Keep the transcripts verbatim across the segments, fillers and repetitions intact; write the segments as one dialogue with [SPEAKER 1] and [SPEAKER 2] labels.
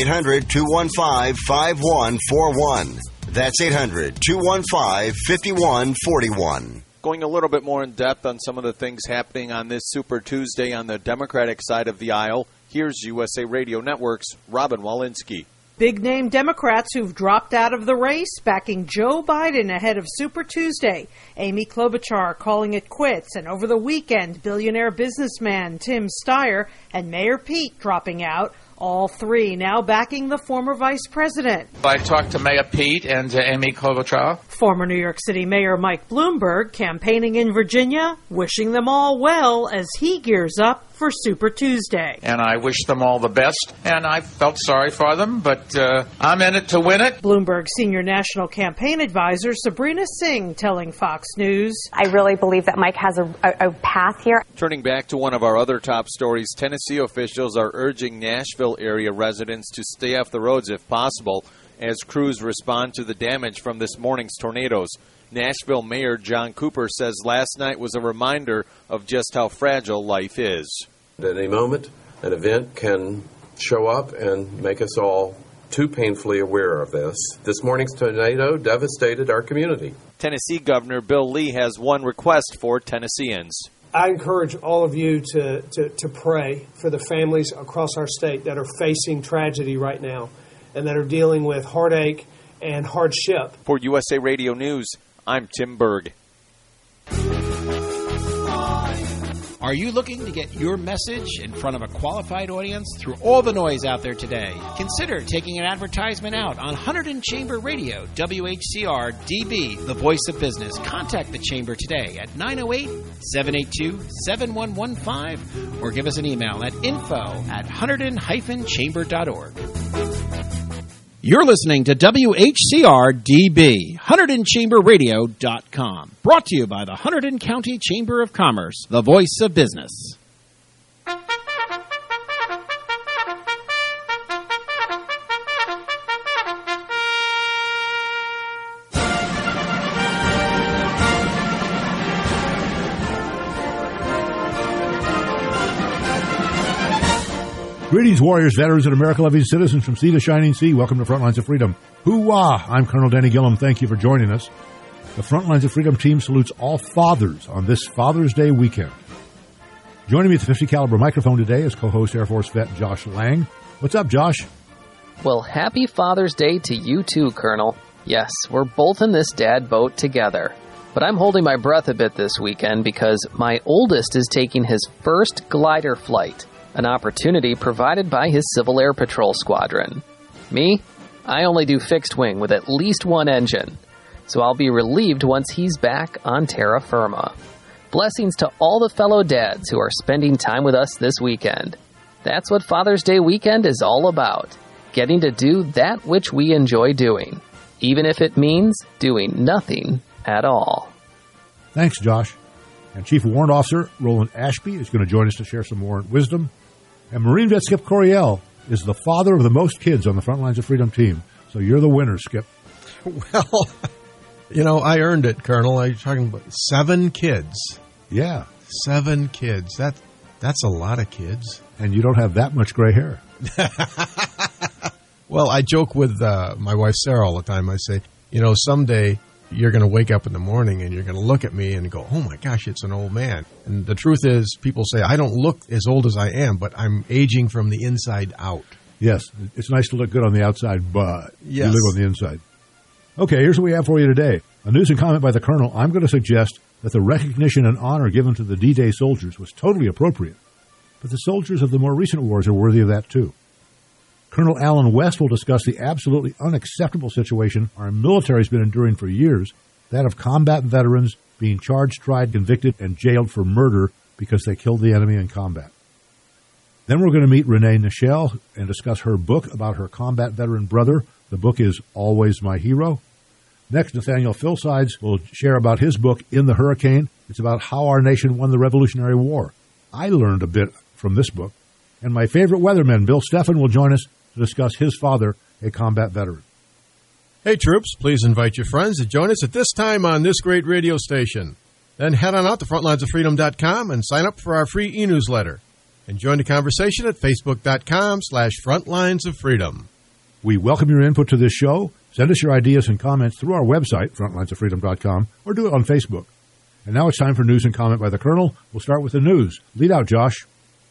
[SPEAKER 1] eight hundred, two one five, five one four one. That's eight hundred, two one five, five one four one.
[SPEAKER 2] Going a little bit more in depth on some of the things happening on this Super Tuesday on the Democratic side of the aisle, here's U S A Radio Network's Robin Walensky.
[SPEAKER 3] Big-name Democrats who've dropped out of the race backing Joe Biden ahead of Super Tuesday. Amy Klobuchar calling it quits. And over the weekend, billionaire businessman Tim Steyer and Mayor Pete dropping out. All three now backing the former vice president.
[SPEAKER 4] I talked to Mayor Pete and uh, Amy Klobuchar.
[SPEAKER 3] Former New York City Mayor Mike Bloomberg campaigning in Virginia, wishing them all well as he gears up for Super Tuesday.
[SPEAKER 4] And I wish them all the best, and I felt sorry for them, but uh, I'm in it to win it.
[SPEAKER 3] Bloomberg senior national campaign advisor Sabrina Singh telling Fox News,
[SPEAKER 5] I really believe that Mike has a, a, a path here.
[SPEAKER 2] Turning back to one of our other top stories, Tennessee officials are urging Nashville area residents to stay off the roads if possible as crews respond to the damage from this morning's tornadoes. Nashville Mayor John Cooper says last night was a reminder of just how fragile life is.
[SPEAKER 6] At any moment, an event can show up and make us all too painfully aware of this. This morning's tornado devastated our community.
[SPEAKER 2] Tennessee Governor Bill Lee has one request for Tennesseans.
[SPEAKER 7] I encourage all of you to, to, to pray for the families across our state that are facing tragedy right now and that are dealing with heartache and hardship.
[SPEAKER 2] For U S A Radio News, I'm Tim Berg.
[SPEAKER 8] Are you looking to get your message in front of a qualified audience through all the noise out there today? Consider taking an advertisement out on Hunterdon Chamber Radio, W H C R D B, the voice of business. Contact the Chamber today at nine oh eight, seven eight two, seven one one five or give us an email at info at hunterdon dash chamber dot org. You're listening to W H C R D B, Hunterdon Chamber Radio dot com. Brought to you by the Hunterdon County Chamber of Commerce, the voice of business.
[SPEAKER 9] Greetings, warriors, veterans, and America-loving citizens from sea to shining sea. Welcome to Frontlines of Freedom. Hoo-wah! I'm Colonel Danny Gillum. Thank you for joining us. The Frontlines of Freedom team salutes all fathers on this Father's Day weekend. Joining me at the fifty caliber microphone today is co-host Air Force vet Josh Lang. What's up, Josh?
[SPEAKER 10] Well, happy Father's Day to you too, Colonel. Yes, we're both in this dad boat together. But I'm holding my breath a bit this weekend because my oldest is taking his first glider flight. An opportunity provided by his Civil Air Patrol Squadron. Me? I only do fixed wing with at least one engine, so I'll be relieved once he's back on terra firma. Blessings to all the fellow dads who are spending time with us this weekend. That's what Father's Day weekend is all about, getting to do that which we enjoy doing, even if it means doing nothing at all.
[SPEAKER 9] Thanks, Josh. And Chief Warrant Officer Roland Ashby is going to join us to share some warrant wisdom. And Marine Vet Skip Coryell is the father of the most kids on the Frontlines of Freedom team. So you're the winner, Skip.
[SPEAKER 11] Well, you know, I earned it, Colonel. I'm talking about seven kids.
[SPEAKER 9] Yeah.
[SPEAKER 11] Seven kids. That That's a lot of kids.
[SPEAKER 9] And you don't have that much gray hair.
[SPEAKER 11] Well, I joke with uh, my wife, Sarah, all the time. I say, you know, someday you're going to wake up in the morning and you're going to look at me and go, oh, my gosh, it's an old man. And the truth is, people say, I don't look as old as I am, but I'm aging from the inside out.
[SPEAKER 9] Yes, it's nice to look good on the outside, but
[SPEAKER 11] yes.
[SPEAKER 9] You live on the inside. Okay, here's what we have for you today. A news and comment by the Colonel. I'm going to suggest that the recognition and honor given to the D-Day soldiers was totally appropriate, but the soldiers of the more recent wars are worthy of that, too. Colonel Alan West will discuss the absolutely unacceptable situation our military has been enduring for years, that of combat veterans being charged, tried, convicted, and jailed for murder because they killed the enemy in combat. Then we're going to meet Renee Nichelle and discuss her book about her combat veteran brother. The book is Always My Hero. Next, Nathaniel Philsides will share about his book, In the Hurricane. It's about how our nation won the Revolutionary War. I learned a bit from this book. And my favorite weatherman, Bill Steffen, will join us to discuss his father, a combat veteran.
[SPEAKER 11] Hey, troops, please invite your friends to join us at this time on this great radio station. Then head on out to frontlines of freedom dot com and sign up for our free e-newsletter. And join the conversation at facebook.com slash frontlines of freedom.
[SPEAKER 9] We welcome your input to this show. Send us your ideas and comments through our website, frontlines of freedom dot com, or do it on Facebook. And now it's time for news and comment by the Colonel. We'll start with the news. Lead out, Josh.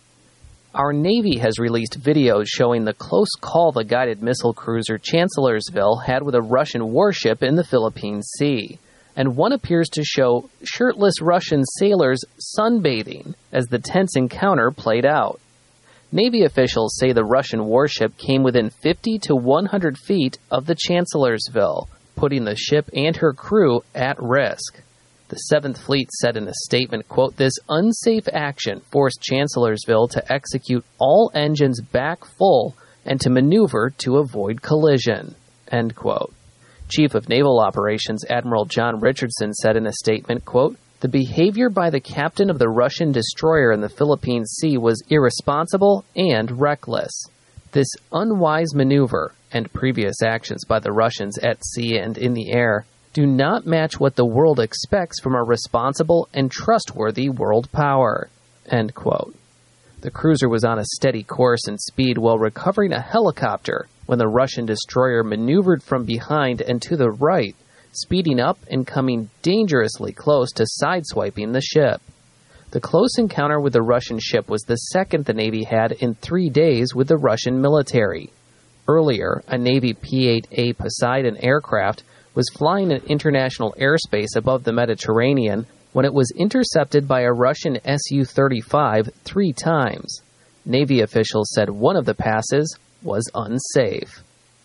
[SPEAKER 10] Our Navy has released videos showing the close call the guided missile cruiser Chancellorsville had with a Russian warship in the Philippine Sea. And one appears to show shirtless Russian sailors sunbathing as the tense encounter played out. Navy officials say the Russian warship came within fifty to one hundred feet of the Chancellorsville, putting the ship and her crew at risk. The Seventh Fleet said in a statement, quote, "This unsafe action forced Chancellorsville to execute all engines back full and to maneuver to avoid collision," end quote. Chief of Naval Operations Admiral John Richardson said in a statement, quote, "The behavior by the captain of the Russian destroyer in the Philippine Sea was irresponsible and reckless. This unwise maneuver and previous actions by the Russians at sea and in the air do not match what the world expects from a responsible and trustworthy world power," end quote. The cruiser was on a steady course and speed while recovering a helicopter when the Russian destroyer maneuvered from behind and to the right, speeding up and coming dangerously close to sideswiping the ship. The close encounter with the Russian ship was the second the Navy had in three days with the Russian military. Earlier, a Navy P eight A Poseidon aircraft was flying in international airspace above the Mediterranean when it was intercepted by a Russian S U thirty-five three times. Navy officials said one of the passes was unsafe.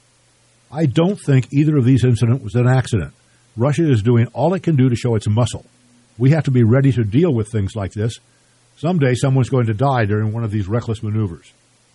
[SPEAKER 9] I don't think either of these incidents was an accident. Russia is doing all it can do to show its muscle. We have to be ready to deal with things like this. Someday someone's going to die during one of these reckless maneuvers.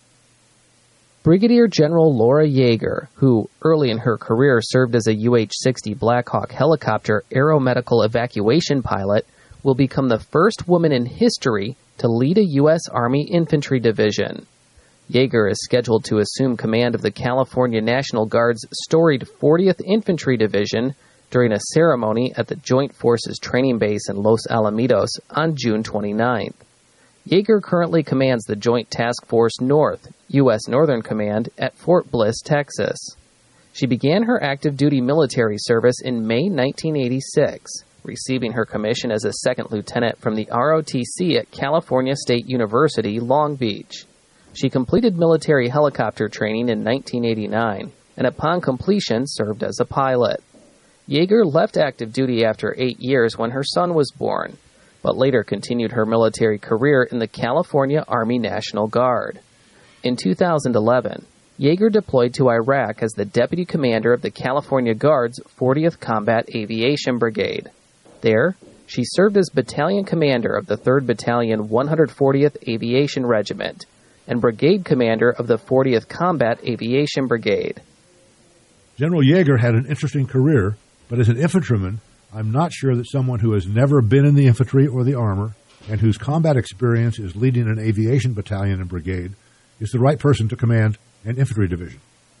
[SPEAKER 10] Brigadier General Laura Yeager, who early in her career served as a U H sixty Black Hawk helicopter aeromedical evacuation pilot, will become the first woman in history to lead a U S Army infantry division. Yeager is scheduled to assume command of the California National Guard's storied fortieth Infantry Division during a ceremony at the Joint Forces Training Base in Los Alamitos on June twenty-ninth. Yeager currently commands the Joint Task Force North, U S Northern Command, at Fort Bliss, Texas. She began her active duty military service in May nineteen eighty-six, receiving her commission as a second lieutenant from the R O T C at California State University, Long Beach. She completed military helicopter training in nineteen eighty-nine, and upon completion served as a pilot. Yeager left active duty after eight years when her son was born, but later continued her military career in the California Army National Guard. In two thousand eleven, Yeager deployed to Iraq as the deputy commander of the California Guard's fortieth Combat Aviation Brigade. There, she served as battalion commander of the third Battalion one hundred fortieth Aviation Regiment and brigade commander of the fortieth Combat Aviation Brigade.
[SPEAKER 9] General Yeager had an interesting career, but as an infantryman, I'm not sure that someone who has never been in the infantry or the armor and whose combat experience is leading an aviation battalion and brigade is the right person to command an infantry division.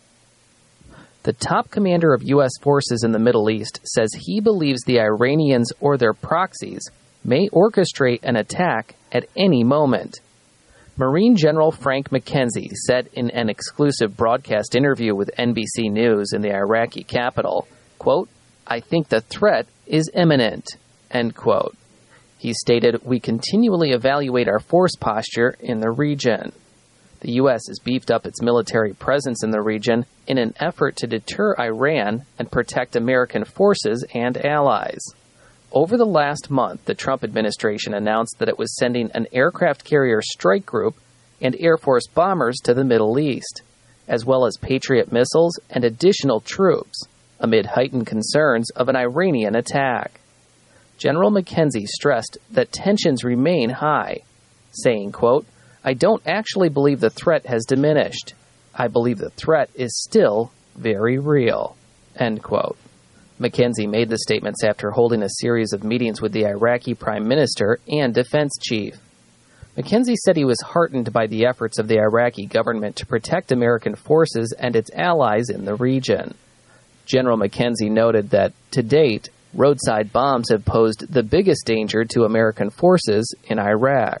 [SPEAKER 10] The top commander of U S forces in the Middle East says he believes the Iranians or their proxies may orchestrate an attack at any moment. Marine General Frank McKenzie said in an exclusive broadcast interview with N B C News in the Iraqi capital, quote, "I think the threat is imminent," end quote. He stated, "We continually evaluate our force posture in the region." The U S has beefed up its military presence in the region in an effort to deter Iran and protect American forces and allies. Over the last month, the Trump administration announced that it was sending an aircraft carrier strike group and Air Force bombers to the Middle East, as well as Patriot missiles and additional troops, amid heightened concerns of an Iranian attack. General McKenzie stressed that tensions remain high, saying, quote, "I don't actually believe the threat has diminished. I believe the threat is still very real," end quote. McKenzie made the statements after holding a series of meetings with the Iraqi Prime Minister and Defense Chief. McKenzie said he was heartened by the efforts of the Iraqi government to protect American forces and its allies in the region. General McKenzie noted that, to date, roadside bombs have posed the biggest danger to American forces in Iraq.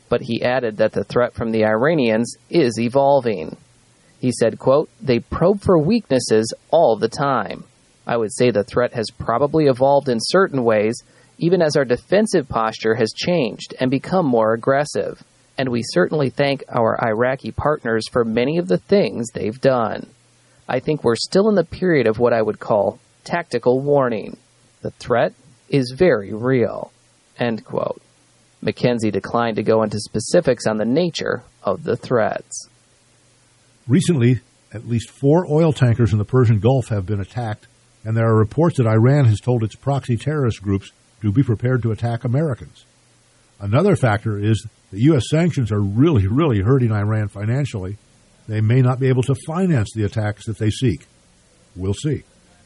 [SPEAKER 10] But he added that the threat from the Iranians is evolving. He said, quote, "They probe for weaknesses all the time. I would say the threat has probably evolved in certain ways, even as our defensive posture has changed and become more aggressive. And we certainly thank our Iraqi partners for many of the things they've done. I think we're still in the period of what I would call tactical warning. The threat is very real." End quote. McKenzie declined to go into specifics on the nature of the threats.
[SPEAKER 9] Recently, at least four oil tankers in the Persian Gulf have been attacked, and there are reports that Iran has told its proxy terrorist groups to be prepared to attack Americans. Another factor is that U S sanctions are really, really hurting Iran financially. They may not be able to finance the attacks that they seek. We'll see.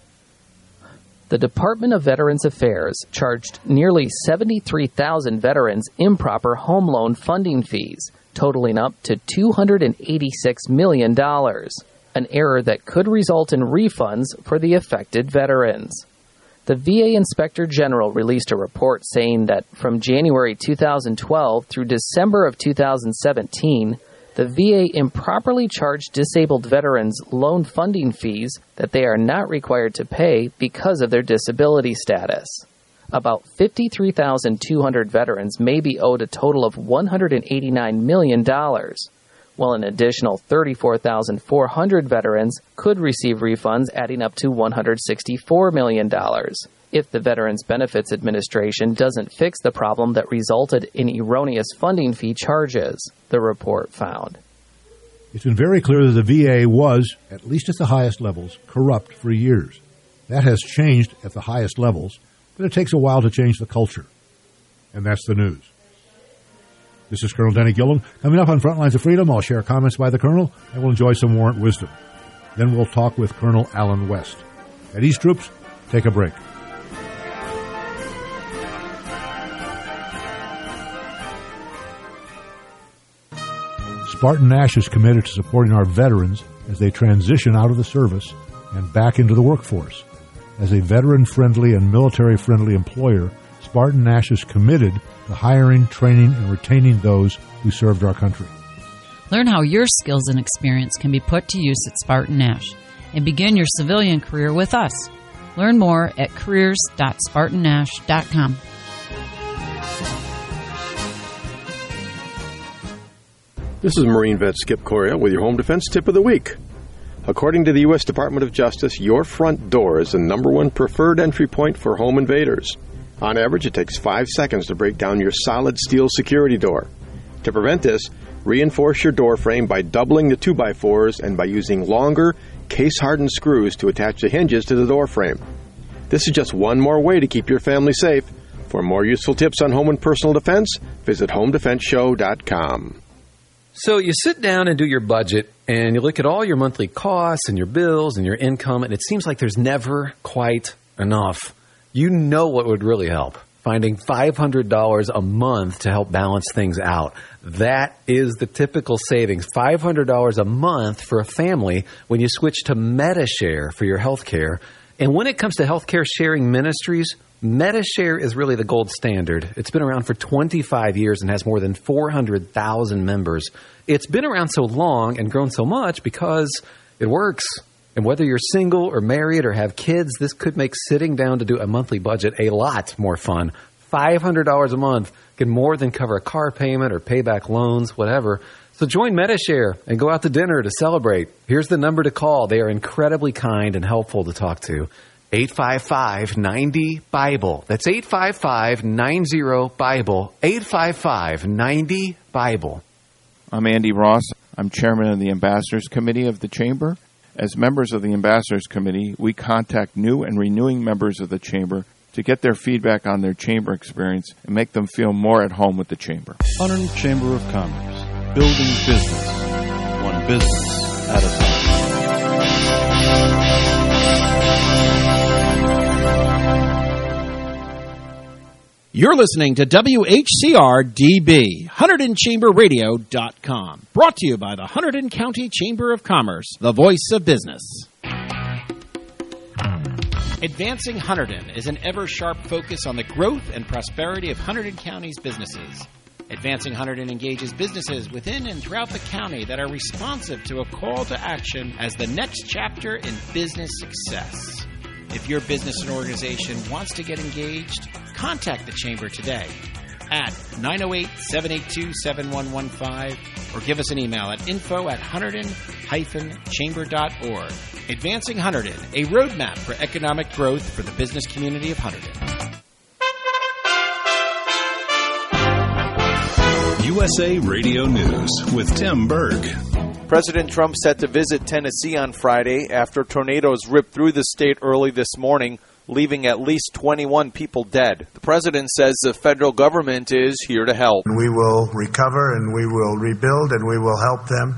[SPEAKER 10] The Department of Veterans Affairs charged nearly seventy-three thousand veterans improper home loan funding fees, totaling up to two hundred eighty-six million dollars, an error that could result in refunds for the affected veterans. The V A Inspector General released a report saying that from January two thousand twelve through December of two thousand seventeen, the V A improperly charged disabled veterans loan funding fees that they are not required to pay because of their disability status. About fifty-three thousand two hundred veterans may be owed a total of one hundred eighty-nine million dollars, while an additional thirty-four thousand four hundred veterans could receive refunds adding up to one hundred sixty-four million dollars if the Veterans Benefits Administration doesn't fix the problem that resulted in erroneous funding fee charges, the report found.
[SPEAKER 9] It's been very clear that the V A was, at least at the highest levels, corrupt for years. That has changed at the highest levels, but it takes a while to change the culture. And that's the news. This is Colonel Denny Gilliam. Coming up on Frontlines of Freedom, I'll share comments by the Colonel, and we'll enjoy some warrant wisdom. Then we'll talk with Colonel Alan West. At East Troops, take a break. Spartan Nash is committed to supporting our veterans as they transition out of the service and back into the workforce. As a veteran-friendly and military-friendly employer, Spartan Nash is committed to hiring, training, and retaining those who served our country.
[SPEAKER 12] Learn how your skills and experience can be put to use at Spartan Nash and begin your civilian career with us. Learn more at careers dot spartan nash dot com.
[SPEAKER 13] This is Marine vet Skip Coria with your Home Defense Tip of the Week. According to the U S Department of Justice, your front door is the number one preferred entry point for home invaders. On average, it takes five seconds to break down your solid steel security door. To prevent this, reinforce your door frame by doubling the two by fours and by using longer, case-hardened screws to attach the hinges to the door frame. This is just one more way to keep your family safe. For more useful tips on home and personal defense, visit home defense show dot com.
[SPEAKER 14] So you sit down and do your budget, and you look at all your monthly costs and your bills and your income, and it seems like there's never quite enough. You know what would really help? Finding five hundred dollars a month to help balance things out. That is the typical savings, five hundred dollars a month for a family when you switch to Medi-Share for your health care. And when it comes to healthcare sharing ministries, Medi-Share is really the gold standard. It's been around for twenty-five years and has more than four hundred thousand members. It's been around so long and grown so much because it works. And whether you're single or married or have kids, this could make sitting down to do a monthly budget a lot more fun. five hundred dollars a month can more than cover a car payment or pay back loans, whatever. So join Medi-Share and go out to dinner to celebrate. Here's the number to call. They are incredibly kind and helpful to talk to. eight five five, nine zero, Bible. That's eight five five, nine zero, Bible. eight five five, nine zero, Bible.
[SPEAKER 15] I'm Andy Ross. I'm chairman of the Ambassadors Committee of the Chamber. As members of the Ambassadors Committee, we contact new and renewing members of the Chamber to get their feedback on their Chamber experience and make them feel more at home with the Chamber.
[SPEAKER 16] Hunterdon Chamber of Commerce. Building business. One business at a time.
[SPEAKER 8] You're listening to W H C R D B, Hunterdon Chamber Radio dot com. Brought to you by the Hunterdon County Chamber of Commerce, the voice of business. Advancing Hunterdon is an ever-sharp focus on the growth and prosperity of Hunterdon County's businesses. Advancing one hundred engages businesses within and throughout the county that are responsive to a call to action as the next chapter in business success. If your business and organization wants to get engaged, contact the Chamber today at nine oh eight, seven eight two, seven one one five or give us an email at info at hunterdon dash chamber dot org. Advancing Hunterdon, a roadmap for economic growth for the business community of Hunterdon.
[SPEAKER 17] U S A Radio News with Tim Berg.
[SPEAKER 2] President Trump set to visit Tennessee on Friday after tornadoes ripped through the state early this morning, leaving at least twenty-one people dead. The president says the federal government is here to help.
[SPEAKER 18] We will recover and we will rebuild and we will help them.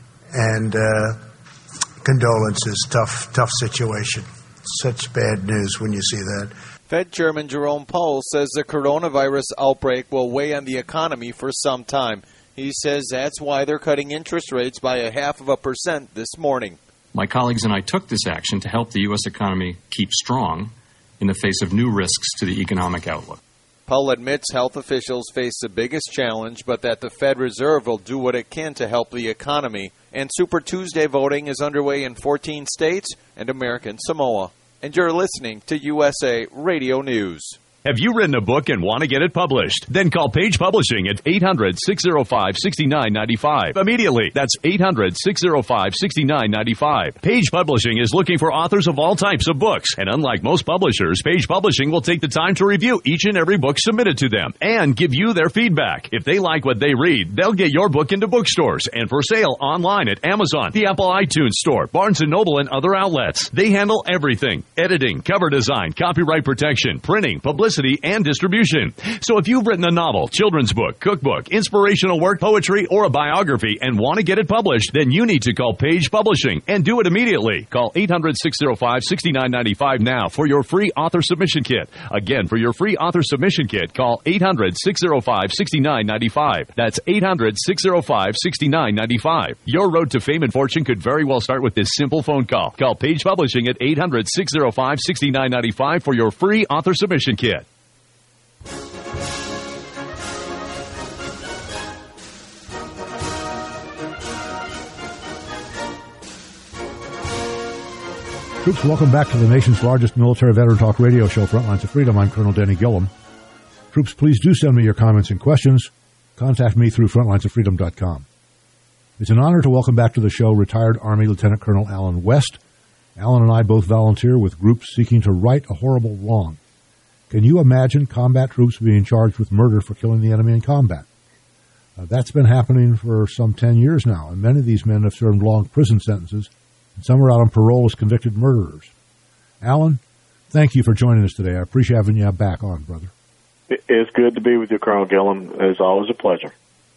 [SPEAKER 18] And uh, condolences, tough, tough situation. Such bad news when you see that.
[SPEAKER 2] Fed Chairman Jerome Powell says the coronavirus outbreak will weigh on the economy for some time. He says that's why they're cutting interest rates by a half of a percent this morning.
[SPEAKER 19] My colleagues and I took this action to help the U S economy keep strong in the face of new risks to the economic outlook.
[SPEAKER 2] Powell admits health officials face the biggest challenge, but that the Fed Reserve will do what it can to help the economy. And Super Tuesday voting is underway in fourteen states and American Samoa. And you're listening to U S A Radio News.
[SPEAKER 20] Have you written a book and want to get it published? Then call Page Publishing at eight hundred, six oh five, six nine nine five. Immediately. That's eight hundred, six oh five, six nine nine five. Page Publishing is looking for authors of all types of books. And unlike most publishers, Page Publishing will take the time to review each and every book submitted to them and give you their feedback. If they like what they read, they'll get your book into bookstores and for sale online at Amazon, the Apple iTunes Store, Barnes and Noble, and other outlets. They handle everything: editing, cover design, copyright protection, printing, publicity, and distribution. So if you've written a novel, children's book, cookbook, inspirational work, poetry, or a biography and want to get it published, then you need to call Page Publishing and do it immediately. Call eight hundred, six oh five, six nine nine five now for your free author submission kit. Again, for your free author submission kit, call eight hundred, six oh five, six nine nine five. That's eight hundred, six oh five, six nine nine five. Your road to fame and fortune could very well start with this simple phone call. Call Page Publishing at eight hundred, six oh five, six nine nine five for your free author submission kit.
[SPEAKER 9] Troops, welcome back to the nation's largest military veteran talk radio show, Frontlines of Freedom. I'm Colonel Denny Gillum. Troops, please do send me your comments and questions. Contact me through frontlines of freedom dot com. It's an honor to welcome back to the show retired Army Lieutenant Colonel Alan West. Alan and I both volunteer with groups seeking to right a horrible wrong. Can you imagine combat troops being charged with murder for killing the enemy in combat? Uh, that's been happening for some ten years now, and many of these men have served long prison sentences, and some are out on parole as convicted murderers. Alan, thank you for joining us today. I appreciate having you back on, brother.
[SPEAKER 21] It's good to be with you, Colonel Gillum. It's always a pleasure.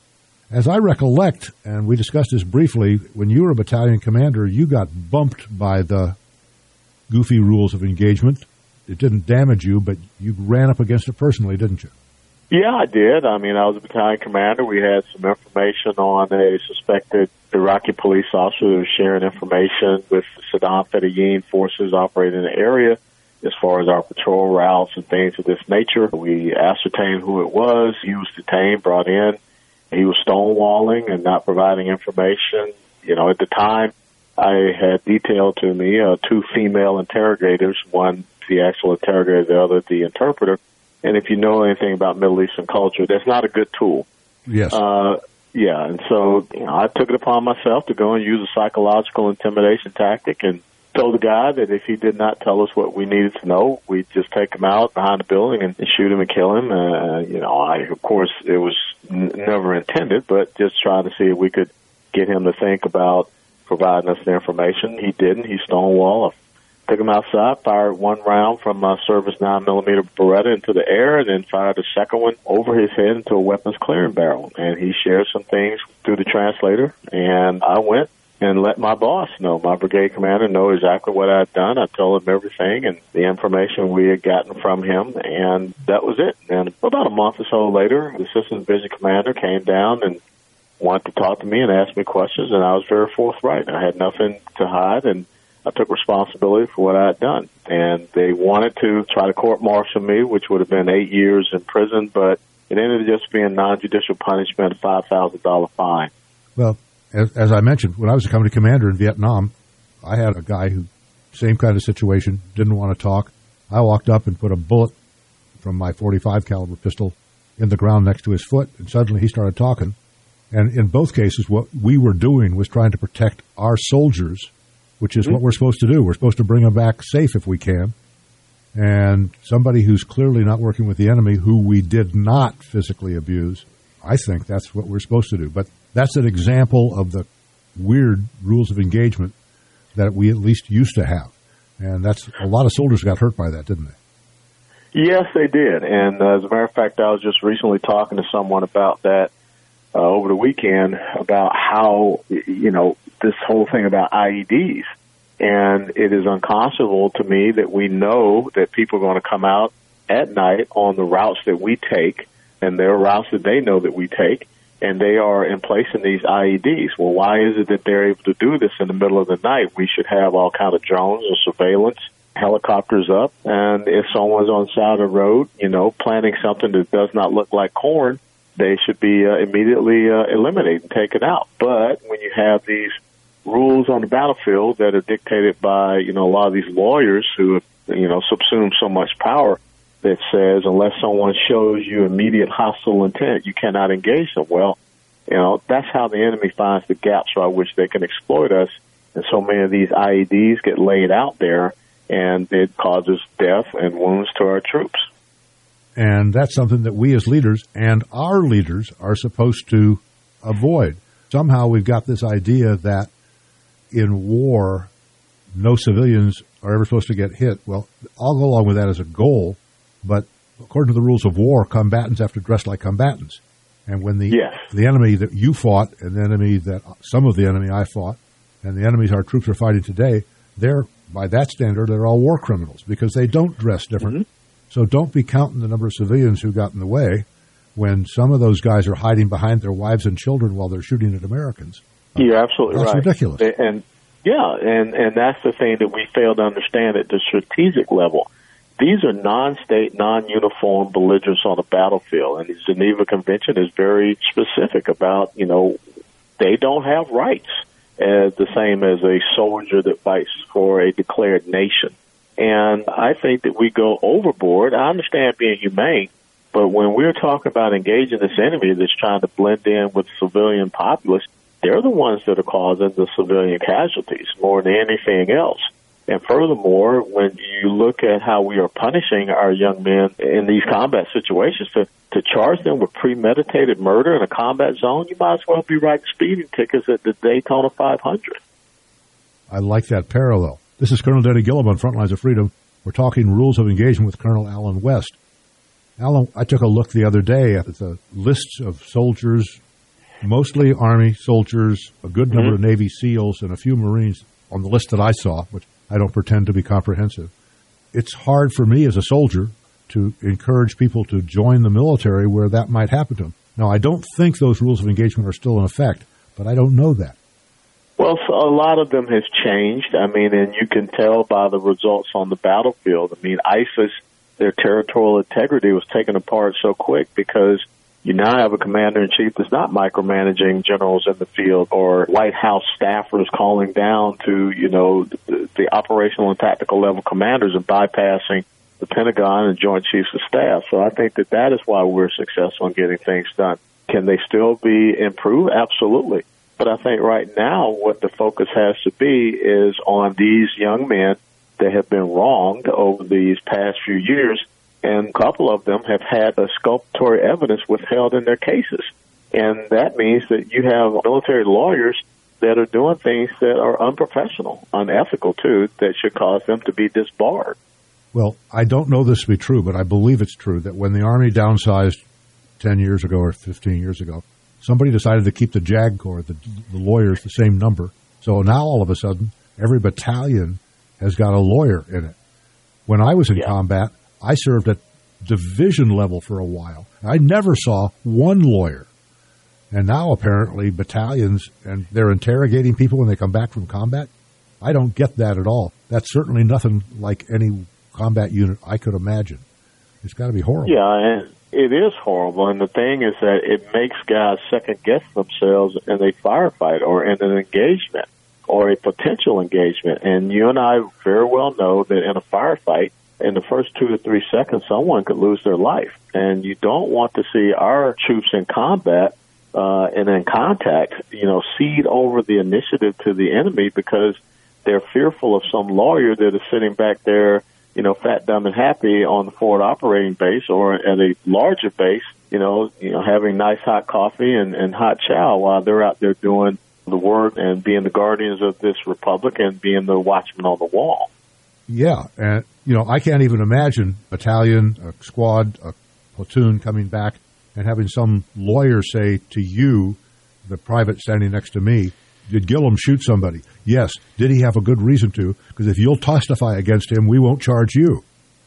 [SPEAKER 9] As I recollect, and we discussed this briefly, when you were a battalion commander, you got bumped by the goofy rules of engagement. It didn't damage you, but you ran up against it personally, didn't you?
[SPEAKER 21] Yeah, I did. I mean, I was a battalion commander. We had some information on a suspected Iraqi police officer who was sharing information with Saddam Fedayeen forces operating in the area as far as our patrol routes and things of this nature. We ascertained who it was. He was detained, brought in. He was stonewalling and not providing information. You know, at the time, I had detailed to me uh, two female interrogators, one the actual interrogator, the other the interpreter. And if you know anything about Middle Eastern culture, that's not a good tool.
[SPEAKER 9] Yes.
[SPEAKER 21] Uh, yeah, and so you know, I took it upon myself to go and use a psychological intimidation tactic and told the guy that if he did not tell us what we needed to know, we'd just take him out behind the building and, and shoot him and kill him. Uh, you know, I, of course, it was n- never intended, but just trying to see if we could get him to think about providing us the information. He didn't. He stonewalled. I took him outside, fired one round from my service nine millimeter Beretta into the air, and then fired a second one over his head into a weapons clearing barrel. And he shared some things through the translator, and I went and let my boss know, my brigade commander, know exactly what I had done. I told him everything and the information we had gotten from him, and that was it. And about a month or so later, the assistant division commander came down and wanted to talk to me and ask me questions, and I was very forthright. I had nothing to hide, and I took responsibility for what I had done. And they wanted to try to court-martial me, which would have been eight years in prison, but It ended up just being non-judicial punishment, a five thousand dollars fine.
[SPEAKER 9] Well, as, as I mentioned, when I was a company commander in Vietnam, I had a guy who, same kind of situation, didn't want to talk. I walked up and put a bullet from my forty-five caliber pistol in the ground next to his foot, and suddenly he started talking. And in both cases, what we were doing was trying to protect our soldiers, which is mm-hmm. what we're supposed to do. We're supposed to bring them back safe if we can. And somebody who's clearly not working with the enemy, who we did not physically abuse, I think that's what we're supposed to do. But that's an example of the weird rules of engagement that we at least used to have. And that's a lot of soldiers got hurt by that, didn't they?
[SPEAKER 21] Yes, they did. And uh, as a matter of fact, I was just recently talking to someone about that uh, over the weekend, about how, you know, this whole thing about I E Ds. And it is unconscionable to me that we know that people are going to come out at night on the routes that we take, and there are routes that they know that we take, and they are in place in these I E Ds. Well, why is it that they're able to do this in the middle of the night? We should have all kind of drones or surveillance, helicopters up, and if someone's on the side of the road, you know, planting something that does not look like corn, they should be uh, immediately uh, eliminated and taken out. But when you have these rules on the battlefield that are dictated by, you know, a lot of these lawyers who have, you know, subsumed so much power, that says unless someone shows you immediate hostile intent, you cannot engage them. Well, you know, that's how the enemy finds the gaps by which they can exploit us. And so many of these I E Ds get laid out there, and it causes death and wounds to our troops.
[SPEAKER 9] And that's something that we as leaders and our leaders are supposed to avoid. Somehow we've got this idea that in war, no civilians are ever supposed to get hit. Well, I'll go along with that as a goal, but according to the rules of war, combatants have to dress like combatants. And when the
[SPEAKER 21] yes.
[SPEAKER 9] the enemy that you fought and the enemy that some of the enemy I fought and the enemies our troops are fighting today, they're, by that standard, they're all war criminals because they don't dress different. Mm-hmm. So don't be counting the number of civilians who got in the way when some of those guys are hiding behind their wives and children while they're shooting at Americans.
[SPEAKER 21] You're absolutely
[SPEAKER 9] that's
[SPEAKER 21] right.
[SPEAKER 9] That's ridiculous.
[SPEAKER 21] And yeah, and, and that's the thing that we fail to understand at the strategic level. These are non-state, non-uniform belligerents on the battlefield, and the Geneva Convention is very specific about, you know, they don't have rights as the same as a soldier that fights for a declared nation. And I think that we go overboard. I understand being humane, but when we're talking about engaging this enemy that's trying to blend in with civilian populace, they're the ones that are causing the civilian casualties more than anything else. And furthermore, when you look at how we are punishing our young men in these combat situations, to, to charge them with premeditated murder in a combat zone, you might as well be writing speeding tickets at the Daytona five hundred.
[SPEAKER 9] I like that parallel. This is Colonel Denny Gillum on Frontlines of Freedom. We're talking rules of engagement with Colonel Alan West. Alan, I took a look the other day at the lists of soldiers, mostly Army soldiers, a good number mm-hmm. of Navy SEALs, and a few Marines on the list that I saw, which I don't pretend to be comprehensive. It's hard for me as a soldier to encourage people to join the military where that might happen to them. Now, I don't think those rules of engagement are still in effect, but I don't know that.
[SPEAKER 21] Well, so a lot of them has changed. I mean, and you can tell by the results on the battlefield. I mean, ISIS, their territorial integrity was taken apart so quick because you now have a commander-in-chief that's not micromanaging generals in the field or White House staffers calling down to, you know, the, the operational and tactical level commanders and bypassing the Pentagon and Joint Chiefs of Staff. So I think that that is why we're successful in getting things done. Can they still be improved? Absolutely. But I think right now what the focus has to be is on these young men that have been wronged over these past few years, and a couple of them have had exculpatory evidence withheld in their cases. And that means that you have military lawyers that are doing things that are unprofessional, unethical too, that should cause them to be disbarred.
[SPEAKER 9] Well, I don't know this to be true, but I believe it's true that when the Army downsized ten years ago or fifteen years ago, somebody decided to keep the JAG Corps, the, the lawyers, the same number. So now all of a sudden, every battalion has got a lawyer in it. When I was in yeah. combat, I served at division level for a while. I never saw one lawyer. And now apparently battalions, and they're interrogating people when they come back from combat. I don't get that at all. That's certainly nothing like any combat unit I could imagine. It's got to be horrible.
[SPEAKER 21] Yeah, and it is horrible. And the thing is that it makes guys second guess themselves in a firefight or in an engagement or a potential engagement. And you and I very well know that in a firefight, in the first two to three seconds, someone could lose their life. And you don't want to see our troops in combat uh, and in contact, you know, cede over the initiative to the enemy because they're fearful of some lawyer that is sitting back there, you know, fat, dumb, and happy on the forward operating base or at a larger base, you know, you know, having nice hot coffee and, and hot chow while they're out there doing the work and being the guardians of this republic and being the watchmen on the wall.
[SPEAKER 9] Yeah, and, you know, I can't even imagine a battalion, a squad, a platoon coming back and having some lawyer say to you, the private standing next to me, did Gillum shoot somebody? Yes. Did he have a good reason to? Because if you'll testify against him, we won't charge you.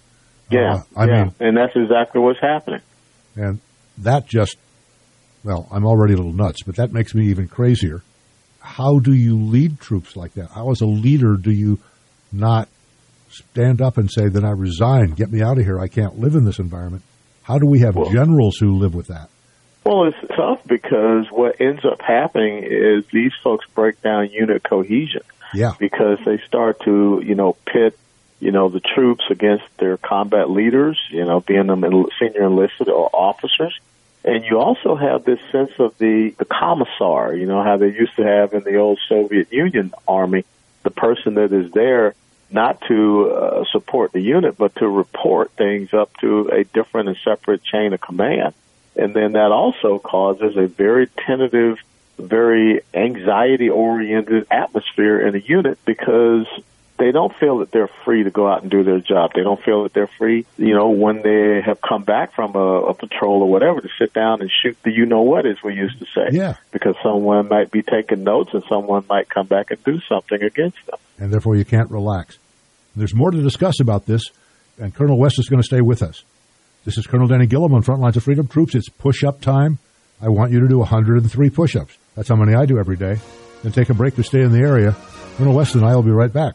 [SPEAKER 21] Yeah,
[SPEAKER 9] uh, I
[SPEAKER 21] yeah,
[SPEAKER 9] mean,
[SPEAKER 21] and that's exactly what's happening.
[SPEAKER 9] And that just, well, I'm already a little nuts, but that makes me even crazier. How do you lead troops like that? How, as a leader, do you not stand up and say, then I resign, get me out of here, I can't live in this environment? How do we have well, generals who live with that?
[SPEAKER 21] Well, it's tough because what ends up happening is these folks break down unit cohesion.
[SPEAKER 9] Yeah.
[SPEAKER 21] Because they start to, you know, pit, you know, the troops against their combat leaders, you know, being them senior enlisted or officers. And you also have this sense of the, the commissar, you know, how they used to have in the old Soviet Union army, the person that is there not to uh, support the unit, but to report things up to a different and separate chain of command. And then that also causes a very tentative, very anxiety-oriented atmosphere in a unit because they don't feel that they're free to go out and do their job. They don't feel that they're free, you know, when they have come back from a, a patrol or whatever, to sit down and shoot the you-know-what, as we used to say.
[SPEAKER 9] Yeah.
[SPEAKER 21] Because someone might be taking notes and someone might come back and do something against them.
[SPEAKER 9] And therefore you can't relax. There's more to discuss about this, and Colonel West is going to stay with us. This is Colonel Danny Gillum on Front Lines of Freedom. Troops, it's push-up time. I want you to do one hundred three push-ups. That's how many I do every day. Then take a break to stay in the area. Colonel West and I will be right back.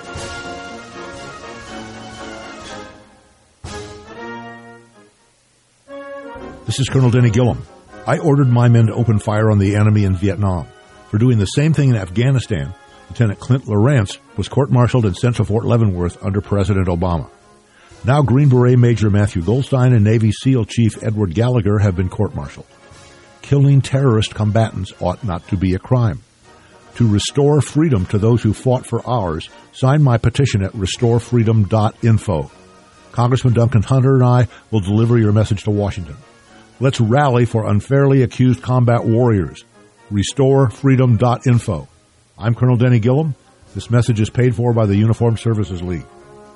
[SPEAKER 9] This is Colonel Danny Gillum. I ordered my men to open fire on the enemy in Vietnam. For doing the same thing in Afghanistan, Lieutenant Clint Lawrence was court-martialed and sent to Fort Leavenworth under President Obama. Now Green Beret Major Matthew Goldstein and Navy SEAL Chief Edward Gallagher have been court-martialed. Killing terrorist combatants ought not to be a crime. To restore freedom to those who fought for ours, sign my petition at restore freedom dot info. Congressman Duncan Hunter and I will deliver your message to Washington. Let's rally for unfairly accused combat warriors. restore freedom dot info. I'm Colonel Denny Gillum. This message is paid for by the Uniformed Services League.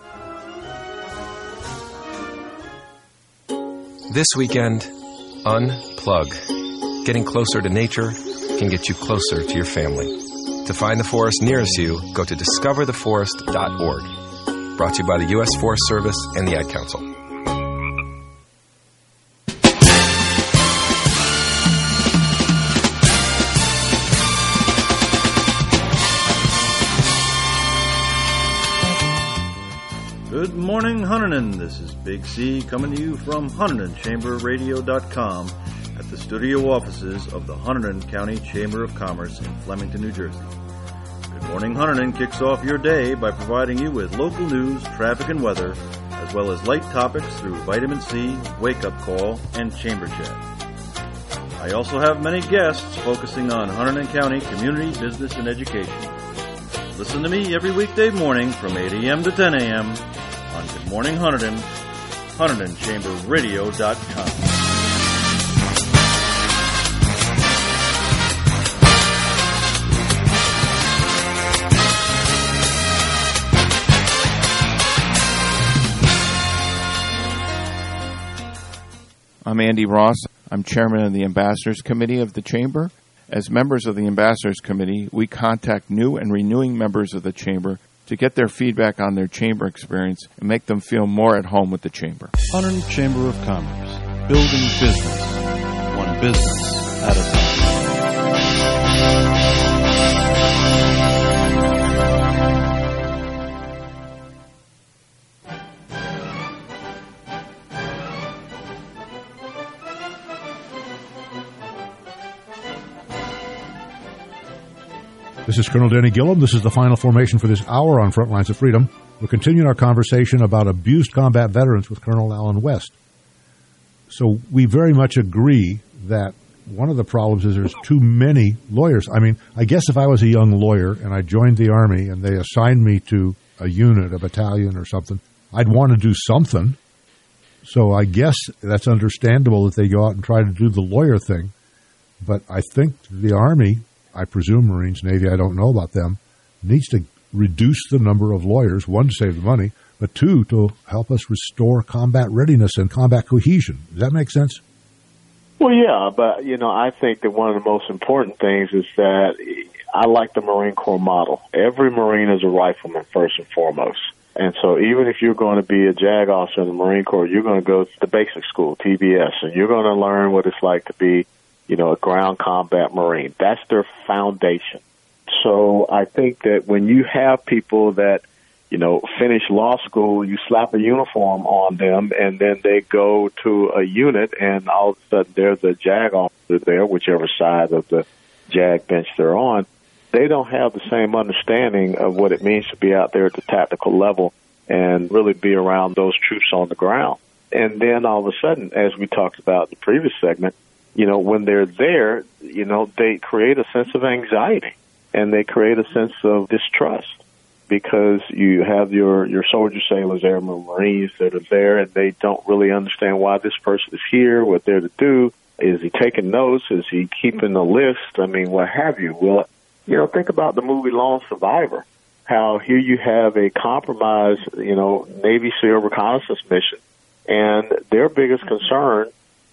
[SPEAKER 1] This weekend, unplug. Getting closer to nature can get you closer to your family. To find the forest nearest you, go to discover the forest dot org. Brought to you by the U S Forest Service and the Ad Council.
[SPEAKER 16] Good morning, Hunterdon. This is Big C coming to you from Hunterdon Chamber Radio dot com at the studio offices of the Hunterdon County Chamber of Commerce in Flemington, New Jersey. Good Morning Hunterdon kicks off your day by providing you with local news, traffic, and weather, as well as light topics through Vitamin C, Wake Up Call, and Chamber Chat. I also have many guests focusing on Hunterdon County community, business, and education. Listen to me every weekday morning from eight a.m. to ten a.m. on Good Morning Hunterdon, Hunterdon Chamber Radio dot com.
[SPEAKER 15] I'm Andy Ross. I'm chairman of the Ambassadors Committee of the Chamber. As members of the Ambassadors Committee, we contact new and renewing members of the Chamber to get their feedback on their Chamber experience and make them feel more at home with the Chamber.
[SPEAKER 16] Hunterdon Chamber of Commerce, building business, one business at a time.
[SPEAKER 9] This is Colonel Denny Gillum. This is the final formation for this hour on Frontlines of Freedom. We're continuing our conversation about abused combat veterans with Colonel Alan West. So we very much agree that one of the problems is there's too many lawyers. I mean, I guess if I was a young lawyer and I joined the Army and they assigned me to a unit, a battalion or something, I'd want to do something. So I guess that's understandable that they go out and try to do the lawyer thing. But I think the Army, I presume Marines, Navy, I don't know about them, needs to reduce the number of lawyers, one, to save the money, but two, to help us restore combat readiness and combat cohesion. Does that make sense?
[SPEAKER 21] Well, yeah, but, you know, I think that one of the most important things is that I like the Marine Corps model. Every Marine is a rifleman, first and foremost. And so even if you're going to be a JAG officer in the Marine Corps, you're going to go to the basic school, T B S, and you're going to learn what it's like to be, you know, a ground combat Marine. That's their foundation. So I think that when you have people that, you know, finish law school, you slap a uniform on them, and then they go to a unit, and all of a sudden there's a JAG officer there, whichever side of the JAG bench they're on, they don't have the same understanding of what it means to be out there at the tactical level and really be around those troops on the ground. And then all of a sudden, as we talked about in the previous segment, you know, when they're there, you know, they create a sense of anxiety and they create a sense of distrust because you have your, your soldiers, sailors, airmen, Marines that are there and they don't really understand why this person is here, what they're to do. Is he taking notes? Is he keeping a list? I mean, what have you? Well, you know, think about the movie Lone Survivor, how here you have a compromised, you know, Navy SEAL reconnaissance mission, and their biggest concern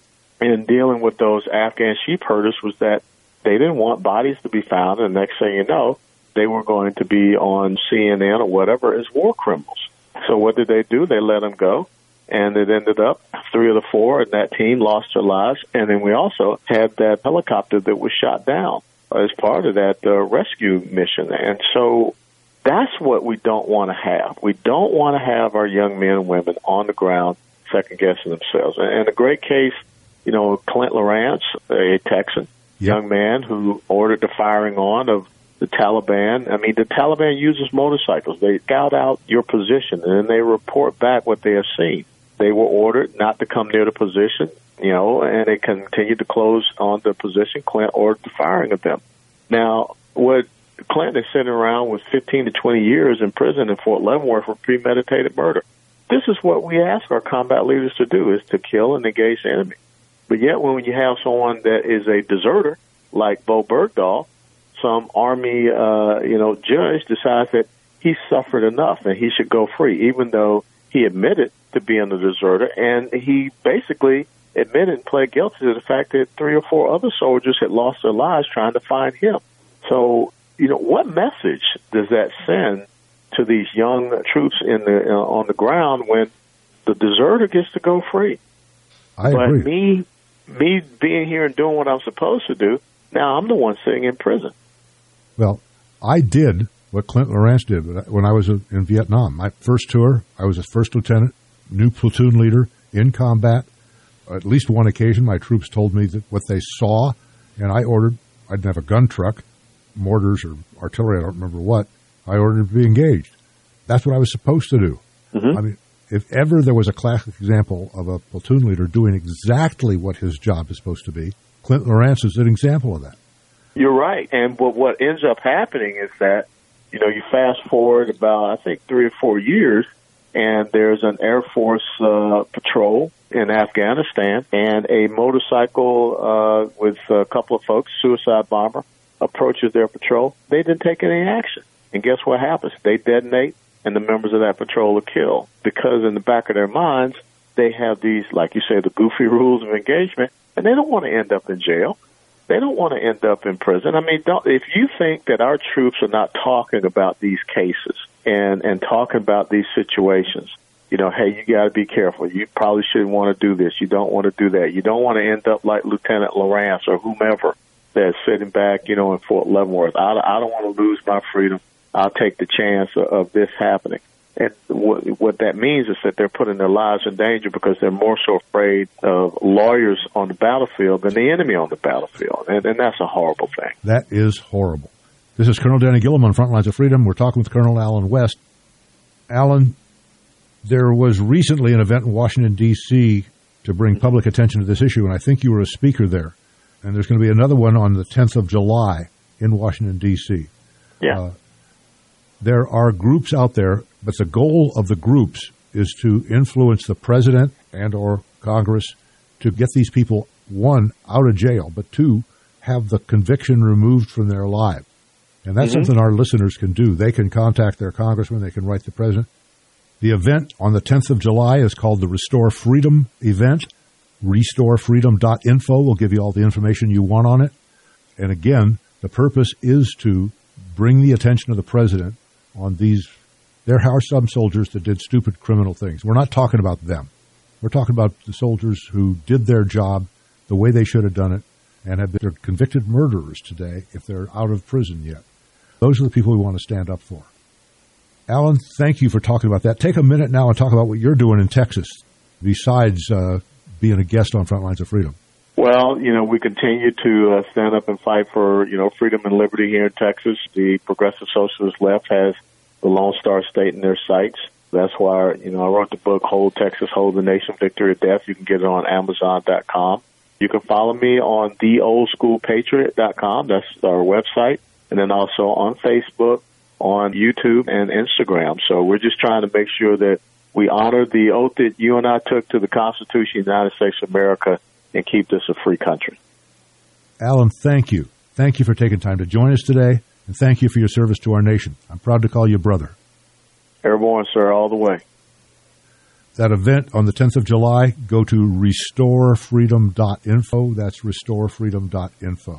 [SPEAKER 21] in dealing with those Afghan sheep herders was that they didn't want bodies to be found, and the next thing you know, they were going to be on C N N or whatever as war criminals. So what did they do? They let them go, and it ended up three of the four in that team lost their lives, and then we also had that helicopter that was shot down as part of that uh, rescue mission. And so that's what we don't want to have. We don't want to have our young men and women on the ground second-guessing themselves. And, and a great case, you know, Clint Lawrence, a Texan, yep. young man who ordered the firing on of the Taliban. I mean, the Taliban uses motorcycles. They scout out your position, and then they report back what they have seen. They were ordered not to come near the position, you know, and they continued to close on the position. Clint ordered the firing of them. Now, what Clinton is sitting around with fifteen to twenty years in prison in Fort Leavenworth for premeditated murder. This is what we ask our combat leaders to do, is to kill and engage the enemy. But yet when you have someone that is a deserter, like Bo Bergdahl, some Army, uh, you know, judge decides that he suffered enough and he should go free, even though he admitted to being a deserter, and he basically admitted and pled guilty to the fact that three or four other soldiers had lost their lives trying to find him. So, you know, what message does that send to these young troops in the uh, on the ground when the deserter gets to go free?
[SPEAKER 9] I
[SPEAKER 21] but
[SPEAKER 9] agree.
[SPEAKER 21] me, me being here and doing what I'm supposed to do, now I'm the one sitting in prison.
[SPEAKER 9] Well, I did what Clint Lawrence did when I was in Vietnam. My first tour, I was a first lieutenant, new platoon leader in combat. At least one occasion, my troops told me that what they saw, and I ordered, I didn't have a gun truck, mortars or artillery, I don't remember what, I ordered to be engaged. That's what I was supposed to do. Mm-hmm. I mean, if ever there was a classic example of a platoon leader doing exactly what his job is supposed to be, Clint Lawrence is an example of that.
[SPEAKER 21] You're right. And what, what ends up happening is that, you know, you fast forward about, I think, three or four years, and there's an Air Force uh, patrol in Afghanistan, and a motorcycle uh, with a couple of folks, suicide bomber, approaches their patrol. They didn't take any action. And guess what happens? They detonate, and the members of that patrol are killed. Because in the back of their minds, they have these, like you say, the goofy rules of engagement, and they don't want to end up in jail. They don't want to end up in prison. I mean, don't, if you think that our troops are not talking about these cases and, and talking about these situations, you know, hey, you got to be careful. You probably shouldn't want to do this. You don't want to do that. You don't want to end up like Lieutenant Lawrence or whomever that's sitting back, you know, in Fort Leavenworth. I, I don't want to lose my freedom. I'll take the chance of, of this happening. And what, what that means is that they're putting their lives in danger because they're more so afraid of lawyers on the battlefield than the enemy on the battlefield. And, and that's a horrible thing.
[SPEAKER 9] That is horrible. This is Colonel Danny Gillum on Front Lines of Freedom. We're talking with Colonel Alan West. Alan, there was recently an event in Washington, D C to bring public attention to this issue, and I think you were a speaker there. And there's going to be another one on the tenth of July in Washington, D C
[SPEAKER 21] Yeah.
[SPEAKER 9] Uh, there are groups out there, but the goal of the groups is to influence the president and or Congress to get these people, one, out of jail, but two, have the conviction removed from their lives. And that's
[SPEAKER 21] Mm-hmm.
[SPEAKER 9] something our listeners can do. They can contact their congressman. They can write the president. The event on the tenth of July is called the Restore Freedom event. restore freedom dot info will give you all the information you want on it. And again, the purpose is to bring the attention of the president on these. There are some soldiers that did stupid criminal things. We're not talking about them. We're talking about the soldiers who did their job the way they should have done it and have been convicted murderers today if they're out of prison yet. Those are the people we want to stand up for. Alan, thank you for talking about that. Take a minute now and talk about what you're doing in Texas besides uh, being a guest on Front Lines of Freedom.
[SPEAKER 21] Well, you know, we continue to uh, stand up and fight for, you know, freedom and liberty here in Texas. The Progressive Socialist Left has the Lone Star State in their sights. That's why, you know, I wrote the book, Hold Texas, Hold the Nation, Victory or Death. You can get it on Amazon dot com. You can follow me on the old school patriot dot com. That's our website. And then also on Facebook, on YouTube, and Instagram. So we're just trying to make sure that we honor the oath that you and I took to the Constitution of the United States of America and keep this a free country.
[SPEAKER 9] Alan, thank you. Thank you for taking time to join us today, and thank you for your service to our nation. I'm proud to call you brother.
[SPEAKER 21] Airborne, sir, all the way.
[SPEAKER 9] That event on the tenth of July, go to restore freedom dot info. That's restore freedom dot info.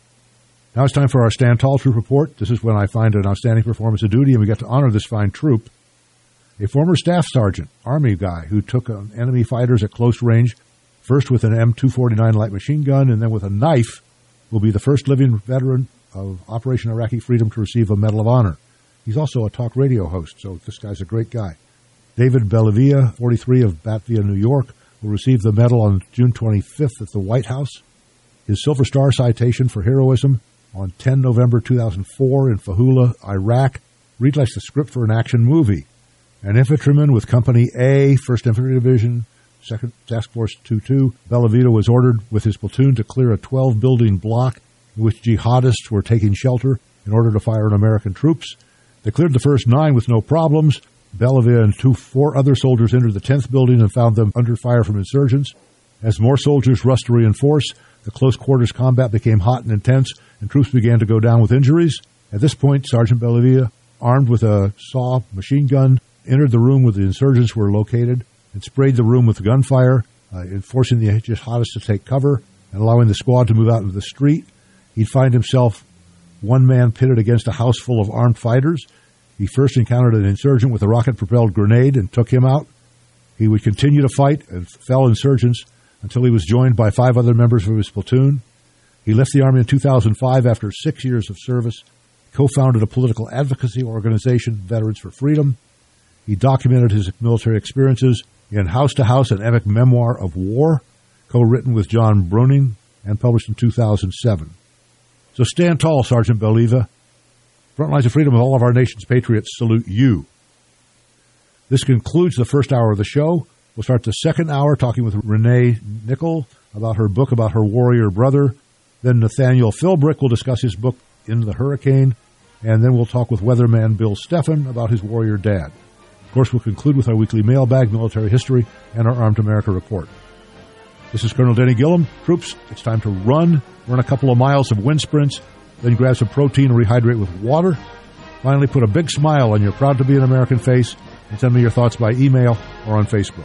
[SPEAKER 9] Now it's time for our Stand Tall Troop Report. This is when I find an outstanding performance of duty, and we get to honor this fine troop. A former staff sergeant, Army guy, who took on enemy fighters at close range, first with an M two forty-nine light machine gun and then with a knife, will be the first living veteran of Operation Iraqi Freedom to receive a Medal of Honor. He's also a talk radio host, so this guy's a great guy. David Bellavia, forty-three, of Batavia, New York, will receive the medal on June twenty-fifth at the White House. His Silver Star citation for heroism on the tenth of November two thousand four in Fahula, Iraq, reads like the script for an action movie. An infantryman with Company A, first Infantry Division, second Task Force two two, Bellavita was ordered with his platoon to clear a twelve-building block in which jihadists were taking shelter in order to fire on American troops. They cleared the first nine with no problems. Bellavia and two, four other soldiers entered the tenth building and found them under fire from insurgents. As more soldiers rushed to reinforce, the close-quarters combat became hot and intense, and troops began to go down with injuries. At this point, Sergeant Bellavia, armed with a saw machine gun, entered the room where the insurgents were located and sprayed the room with gunfire, uh, forcing the jihadists to take cover and allowing the squad to move out into the street. He'd find himself one man pitted against a house full of armed fighters. He first encountered an insurgent with a rocket-propelled grenade and took him out. He would continue to fight and fell insurgents until he was joined by five other members of his platoon. He left the Army in two thousand five after six years of service, co-founded a political advocacy organization, Veterans for Freedom. He documented his military experiences in House to House, an epic memoir of war, co-written with John Bruning and published in two thousand seven. So stand tall, Sergeant Bellavia. Front Lines of Freedom of all of our nation's patriots salute you. This concludes the first hour of the show. We'll start the second hour talking with Renee Nickel about her book about her warrior brother. Then Nathaniel Philbrick will discuss his book, In the Hurricane. And then we'll talk with weatherman Bill Steffen about his warrior dad. Of course, we'll conclude with our weekly mailbag, military history, and our Armed America report. This is Colonel Denny Gillum. Troops, it's time to run. Run a couple of miles of wind sprints. Then grab some protein and rehydrate with water. Finally, put a big smile on your proud to be an American face and send me your thoughts by email or on Facebook.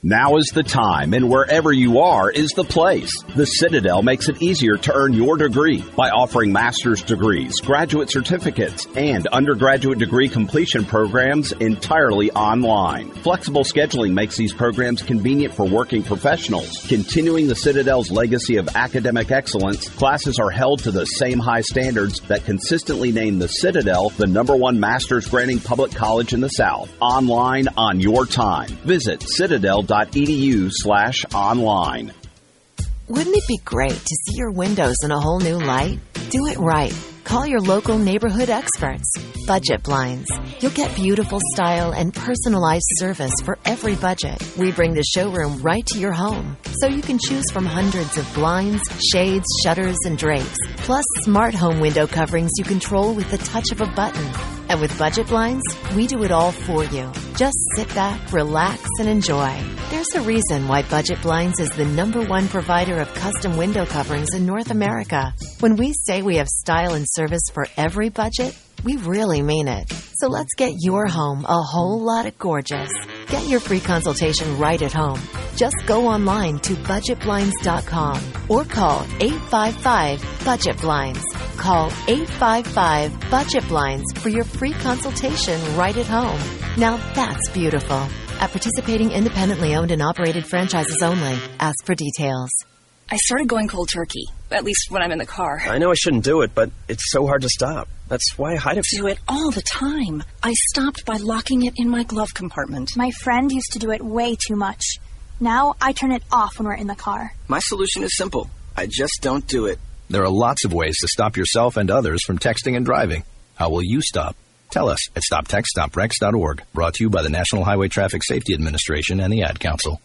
[SPEAKER 4] Now is the time, and wherever you are is the place. The Citadel makes it easier to earn your degree by offering master's degrees, graduate certificates, and undergraduate degree completion programs entirely online. Flexible scheduling makes these programs convenient for working professionals. Continuing the Citadel's legacy of academic excellence, classes are held to the same high standards that consistently name the Citadel the number one master's granting public college in the South. Online on your time. Visit citadel.edu slash online.
[SPEAKER 22] Wouldn't it be great to see your windows in a whole new light? Do it right. Call your local neighborhood experts. Budget Blinds. You'll get beautiful style and personalized service for every budget. We bring the showroom right to your home, so you can choose from hundreds of blinds, shades, shutters, and drapes, plus smart home window coverings you control with the touch of a button. And with Budget Blinds, we do it all for you. Just sit back, relax, and enjoy. There's a reason why Budget Blinds is the number one provider of custom window coverings in North America. When we say we have style and service for every budget, we really mean it. So let's get your home a whole lot of gorgeous. Get your free consultation right at home. Just go online to budget blinds dot com or call eight five five budget blinds. Call eight five five budget blinds for your free consultation right at home. Now that's beautiful. At participating independently owned and operated franchises only. Ask for details.
[SPEAKER 23] I started going cold turkey, at least when I'm in the car.
[SPEAKER 24] I know I shouldn't do it, but it's so hard to stop. That's why I hide it.
[SPEAKER 23] I do it all the time. I stopped by locking it in my glove compartment.
[SPEAKER 25] My friend used to do it way too much. Now I turn it off when we're in the car.
[SPEAKER 24] My solution is simple. I just don't do it.
[SPEAKER 26] There are lots of ways to stop yourself and others from texting and driving. How will you stop? Tell us at stop text stop wrecks dot org. Brought to you by the National Highway Traffic Safety Administration and the Ad Council.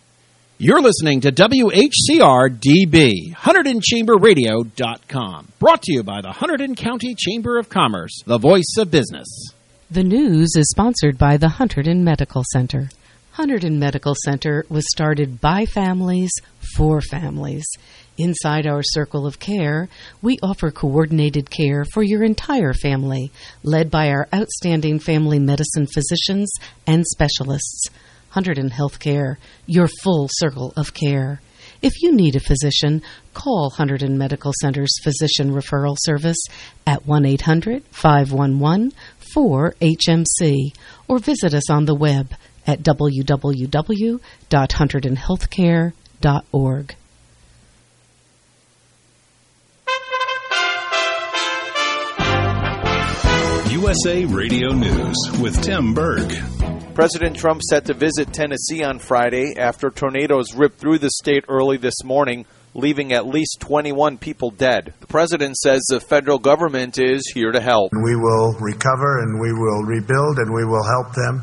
[SPEAKER 8] You're listening to W H C R D B, Hunterdon Chamber Radio dot com. Brought to you by the Hunterdon County Chamber of Commerce, the voice of business.
[SPEAKER 27] The news is sponsored by the Hunterdon Medical Center. Hunterdon Medical Center was started by families for families. Inside our circle of care, we offer coordinated care for your entire family, led by our outstanding family medicine physicians and specialists. Hunterdon Healthcare, your full circle of care. If you need a physician, call Hunterdon Medical Center's Physician Referral Service at one eight hundred five one one four H M C or visit us on the web at w w w dot hunterdon healthcare dot org.
[SPEAKER 17] U S A Radio News with Tim Berg.
[SPEAKER 2] President Trump set to visit Tennessee on Friday after tornadoes ripped through the state early this morning, leaving at least twenty-one people dead. The president says the federal government is here to help.
[SPEAKER 18] We will recover and we will rebuild and we will help them.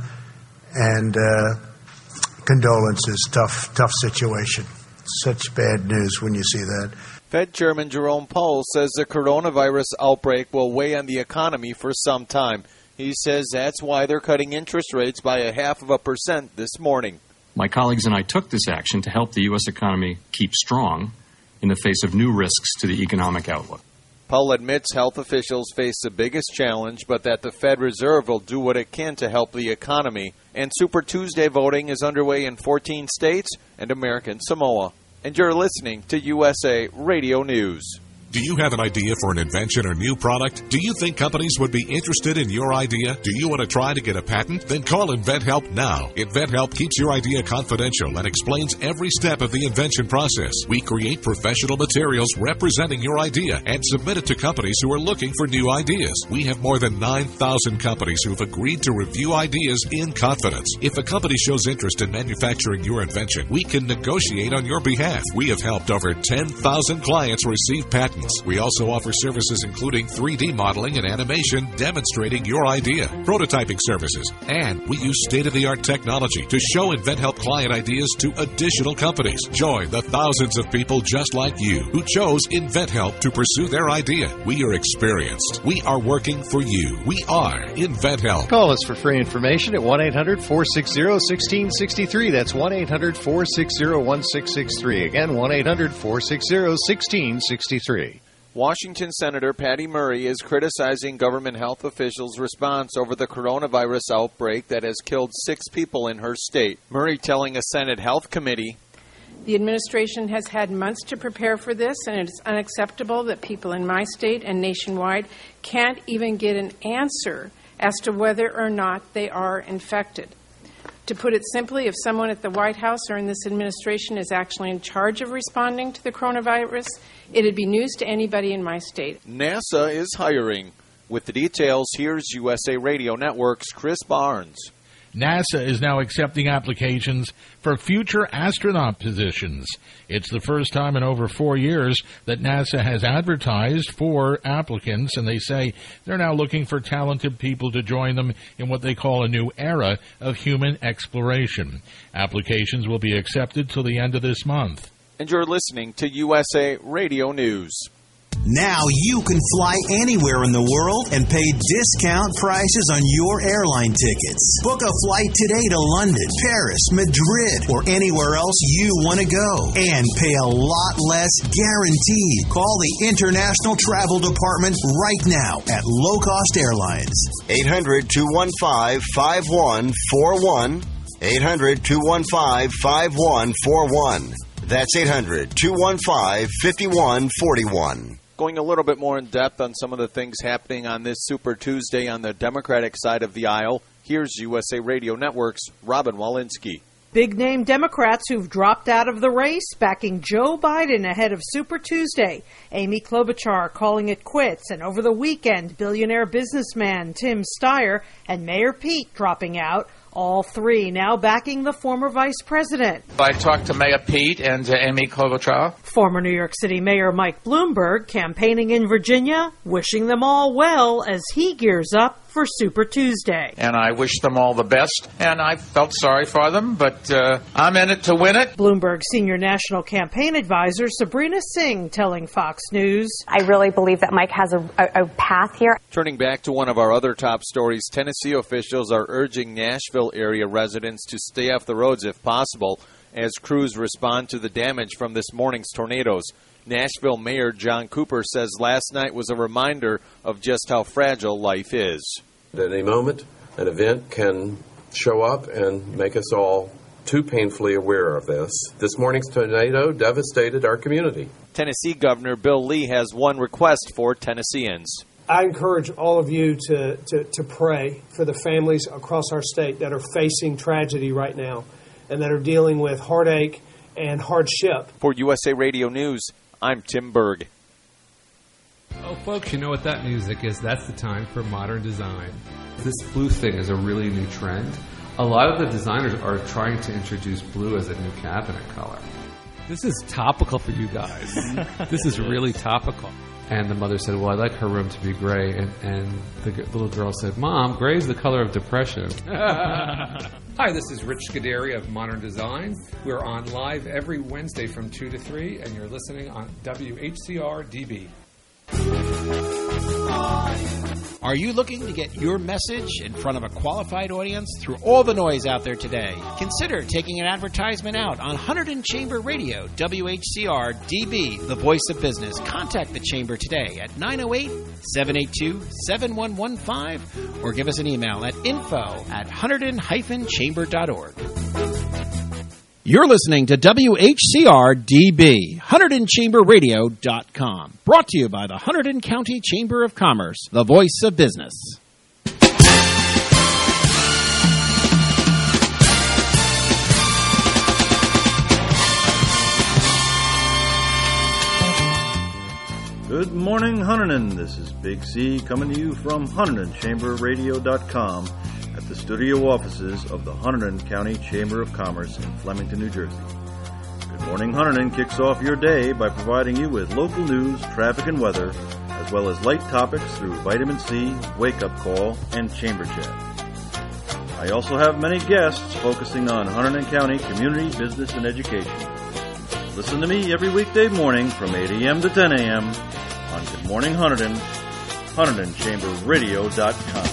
[SPEAKER 18] And uh, condolences, tough, tough situation. Such bad news when you see that.
[SPEAKER 2] Fed Chairman Jerome Powell says the coronavirus outbreak will weigh on the economy for some time. He says that's why they're cutting interest rates by a half of a percent this morning.
[SPEAKER 19] My colleagues and I took this action to help the U S economy keep strong in the face of new risks to the economic outlook.
[SPEAKER 2] Powell admits health officials face the biggest challenge, but that the Fed Reserve will do what it can to help the economy. And Super Tuesday voting is underway in fourteen states and American Samoa. And you're listening to U S A Radio News.
[SPEAKER 28] Do you have an idea for an invention or new product? Do you think companies would be interested in your idea? Do you want to try to get a patent? Then call InventHelp now. InventHelp keeps your idea confidential and explains every step of the invention process. We create professional materials representing your idea and submit it to companies who are looking for new ideas. We have more than nine thousand companies who have agreed to review ideas in confidence. If a company shows interest in manufacturing your invention, we can negotiate on your behalf. We have helped over ten thousand clients receive patents. We also offer services including three D modeling and animation demonstrating your idea, prototyping services, and we use state-of-the-art technology to show InventHelp client ideas to additional companies. Join the thousands of people just like you who chose InventHelp to pursue their idea. We are experienced. We are working for you. We are InventHelp.
[SPEAKER 29] Call us for free information at one eight hundred four six zero one six six three. That's one eight hundred four six zero one six six three. Again, one eight hundred four six zero one six six three.
[SPEAKER 2] Washington Senator Patty Murray is criticizing government health officials' response over the coronavirus outbreak that has killed six people in her state. Murray telling a Senate Health Committee,
[SPEAKER 3] "The administration has had months to prepare for this, and it's unacceptable that people in my state and nationwide can't even get an answer as to whether or not they are infected. To put it simply, if someone at the White House or in this administration is actually in charge of responding to the coronavirus, it'd be news to anybody in my state."
[SPEAKER 2] NASA is hiring. With the details, here's U S A Radio Network's Chris Barnes.
[SPEAKER 5] NASA is now accepting applications for future astronaut positions. It's the first time in over four years that NASA has advertised for applicants, and they say they're now looking for talented people to join them in what they call a new era of human exploration. Applications will be accepted till the end of this month.
[SPEAKER 2] And you're listening to U S A Radio News.
[SPEAKER 6] Now you can fly anywhere in the world and pay discount prices on your airline tickets. Book a flight today to London, Paris, Madrid, or anywhere else you want to go. And pay a lot less guaranteed. Call the International Travel Department right now at Low Cost Airlines.
[SPEAKER 7] eight hundred, two one five, five one four one. eight hundred, two one five, five one four one. That's eight hundred, two one five, five one four one.
[SPEAKER 2] Going a little bit more in depth on some of the things happening on this Super Tuesday on the Democratic side of the aisle, here's U S A Radio Network's Robin Walensky.
[SPEAKER 10] Big-name Democrats who've dropped out of the race backing Joe Biden ahead of Super Tuesday. Amy Klobuchar calling it quits, and over the weekend, billionaire businessman Tim Steyer and Mayor Pete dropping out. All three now backing the former vice president.
[SPEAKER 11] I talked to Mayor Pete and uh, Amy Klobuchar.
[SPEAKER 10] Former New York City Mayor Mike Bloomberg campaigning in Virginia, wishing them all well as he gears up for Super Tuesday.
[SPEAKER 11] And I wish them all the best, and I felt sorry for them, but uh, I'm in it to win it.
[SPEAKER 10] Bloomberg senior national campaign advisor Sabrina Singh telling Fox News,
[SPEAKER 12] "I really believe that Mike has a, a, a path here."
[SPEAKER 2] Turning back to one of our other top stories, Tennessee officials are urging Nashville area residents to stay off the roads if possible as crews respond to the damage from this morning's tornadoes. Nashville Mayor John Cooper says last night was a reminder of just how fragile life is.
[SPEAKER 13] At any moment, an event can show up and make us all too painfully aware of this. This morning's tornado devastated our community.
[SPEAKER 2] Tennessee Governor Bill Lee has one request for Tennesseans.
[SPEAKER 14] I encourage all of you to, to, to pray for the families across our state that are facing tragedy right now and that are dealing with heartache and hardship.
[SPEAKER 2] For U S A Radio News, I'm Tim Berg.
[SPEAKER 30] Oh, folks, you know what that music is. That's the time for modern design. This blue thing is a really new trend. A lot of the designers are trying to introduce blue as a new cabinet color. This is topical for you guys. This is really topical. And the mother said, well, I'd like her room to be gray. And, and the g- little girl said, Mom, gray is the color of depression. Hi, this is Rich Scuderi of Modern Design. We're on live every Wednesday from two to three, and you're listening on W H C R D B.
[SPEAKER 8] Are you looking to get your message in front of a qualified audience through all the noise out there today? Consider taking an advertisement out on Hunterdon Chamber Radio, W H C R D B, the voice of business. Contact the Chamber today at nine oh eight, seven eight two, seven one one five or give us an email at info at hunterdon dash chamber dot org. You're listening to W H C R D B, Hunterdon Chamber Radio dot com. Brought to you by the Hunterdon County Chamber of Commerce, the voice of business.
[SPEAKER 16] Good morning, Hunterdon. This is Big C coming to you from Hunterdon Chamber Radio dot com at the studio offices of the Hunterdon County Chamber of Commerce in Flemington, New Jersey. Good Morning Hunterdon kicks off your day by providing you with local news, traffic, and weather, as well as light topics through Vitamin C, Wake Up Call, and Chamber Chat. I also have many guests focusing on Hunterdon County community, business, and education. Listen to me every weekday morning from eight a.m. to ten a.m. on Good Morning Hunterdon, Hunterdon Chamber Radio dot com.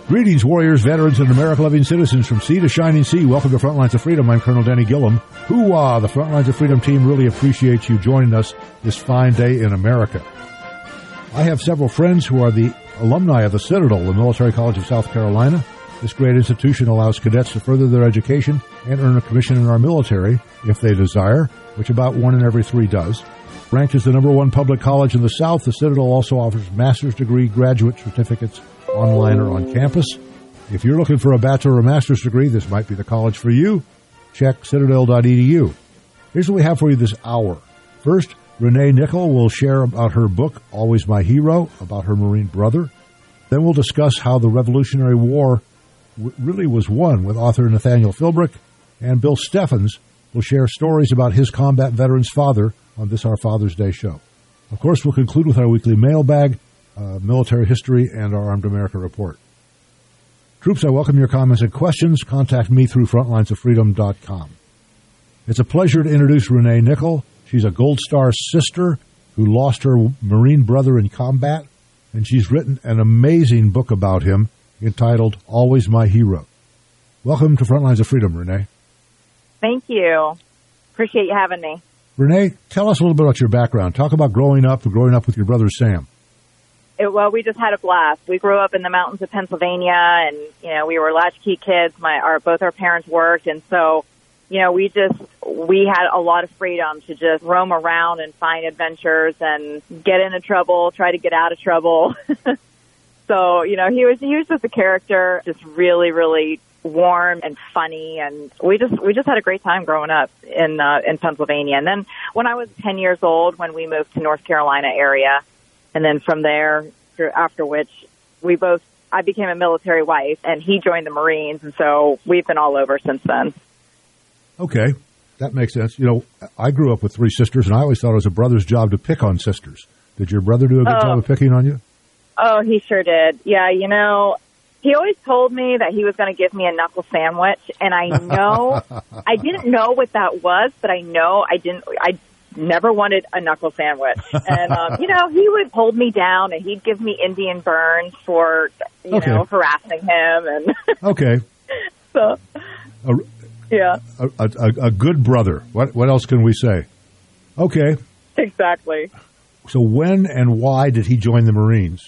[SPEAKER 1] Greetings, warriors, veterans, and America-loving citizens from sea to shining sea. Welcome to Frontlines of Freedom. I'm Colonel Denny Gillum. Hoo-ah! The Frontlines of Freedom team really appreciates you joining us this fine day in America. I have several friends who are the alumni of the Citadel, the Military College of South Carolina. This great institution allows cadets to further their education and earn a commission in our military, if they desire, which about one in every three does. Ranked as the number one public college in the South, the Citadel also offers master's degree graduate certificates online or on campus. If you're looking for a bachelor or master's degree, this might be the college for you. Check citadel dot e d u. Here's what we have for you this hour. First, Renee Nickel will share about her book, Always My Hero, about her Marine brother. Then we'll discuss how the Revolutionary War w- really was won with author Nathaniel Philbrick. And Bill Steffens will share stories about his combat veteran's father on this, our Father's Day show. Of course, we'll conclude with our weekly mailbag, Uh, military history, and our Armed America Report. Troops, I welcome your comments and questions. Contact me through frontlines of freedom dot com. It's a pleasure to introduce Renee Nickel. She's a Gold Star sister who lost her Marine brother in combat, and she's written an amazing book about him entitled Always My Hero. Welcome to Frontlines of Freedom, Renee.
[SPEAKER 4] Thank you. Appreciate you having me.
[SPEAKER 1] Renee, tell us a little bit about your background. Talk about growing up, growing up with your brother Sam.
[SPEAKER 4] It, well, we just had a blast. We grew up in the mountains of Pennsylvania, and you know, we were latchkey kids. My, our both our parents worked, and so, you know, we just we had a lot of freedom to just roam around and find adventures and get into trouble, try to get out of trouble. So, you know, he was he was just a character, just really, really warm and funny, and we just we just had a great time growing up in uh, in Pennsylvania. And then when I was ten years old, when we moved to North Carolina area. And then from there, after which we both, I became a military wife, and he joined the Marines, and so we've been all over since then.
[SPEAKER 1] Okay, that makes sense. You know, I grew up with three sisters, and I always thought it was a brother's job to pick on sisters. Did your brother do a good
[SPEAKER 4] Oh.
[SPEAKER 1] job of picking on you?
[SPEAKER 4] Oh, he sure did. Yeah, you know, he always told me that he was going to give me a knuckle sandwich, and I know, I didn't know what that was, but I know I didn't, I never wanted a knuckle sandwich. And, um, you know, he would hold me down and he'd give me Indian burns for, you
[SPEAKER 1] Okay.
[SPEAKER 4] know, harassing him. And
[SPEAKER 1] Okay.
[SPEAKER 4] so,
[SPEAKER 1] A,
[SPEAKER 4] yeah,
[SPEAKER 1] a, a, a good brother. What what else can we say? Okay.
[SPEAKER 4] exactly.
[SPEAKER 1] So when and why did he join the Marines?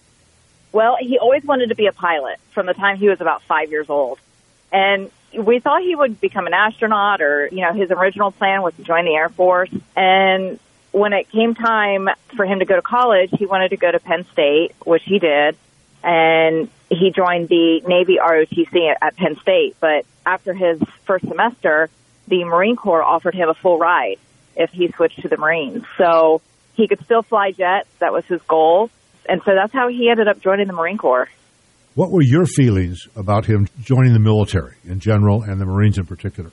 [SPEAKER 4] Well, he always wanted to be a pilot from the time he was about five years old. And we thought he would become an astronaut, or, you know, his original plan was to join the Air Force. And when it came time for him to go to college, he wanted to go to Penn State, which he did. And he joined the Navy R O T C at Penn State. But after his first semester, the Marine Corps offered him a full ride if he switched to the Marines. So he could still fly jets. That was his goal. And so that's how he ended up joining the Marine Corps.
[SPEAKER 1] What were your feelings about him joining the military in general and the Marines in particular?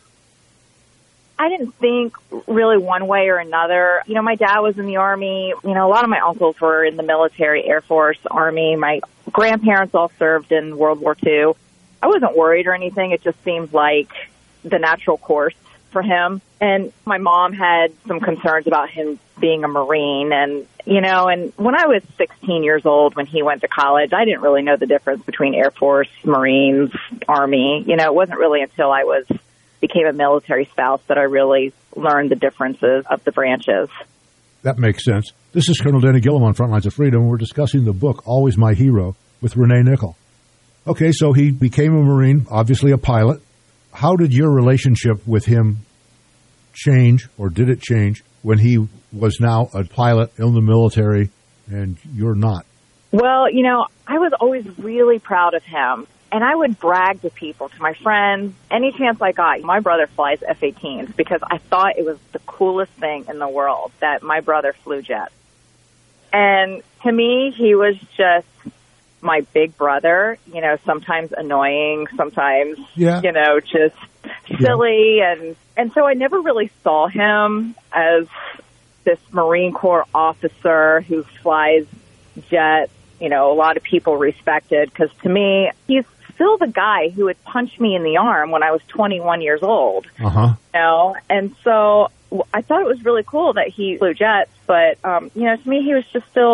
[SPEAKER 4] I didn't think really one way or another. You know, my dad was in the Army. You know, a lot of my uncles were in the military, Air Force, Army. My grandparents all served in World War Two. I wasn't worried or anything. It just seemed like the natural course for him. And my mom had some concerns about him being a Marine. And, you know, and when I was sixteen years old, when he went to college, I didn't really know the difference between Air Force, Marines, Army. You know, it wasn't really until I was became a military spouse that I really learned the differences of the branches.
[SPEAKER 1] That makes sense. This is Colonel Denny Gillum on Frontlines of Freedom. We're discussing the book, Always My Hero, with Renee Nickel. Okay, so he became a Marine, obviously a pilot. How did your relationship with him change, or did it change, when he was now a pilot in the military and you're not?
[SPEAKER 4] Well, you know, I was always really proud of him. And I would brag to people, to my friends, any chance I got. My brother flies F eighteens because I thought it was the coolest thing in the world that my brother flew jets. And to me, he was just my big brother, you know, sometimes annoying, sometimes,
[SPEAKER 1] yeah.
[SPEAKER 4] you know, just silly. Yeah. And, and so I never really saw him as this Marine Corps officer who flies jets, you know, a lot of people respected. Because to me, he's still the guy who would punch me in the arm when I was twenty-one years old.
[SPEAKER 1] Uh-huh.
[SPEAKER 4] You know, and so I thought it was really cool that he flew jets, but, um, you know, to me, he was just still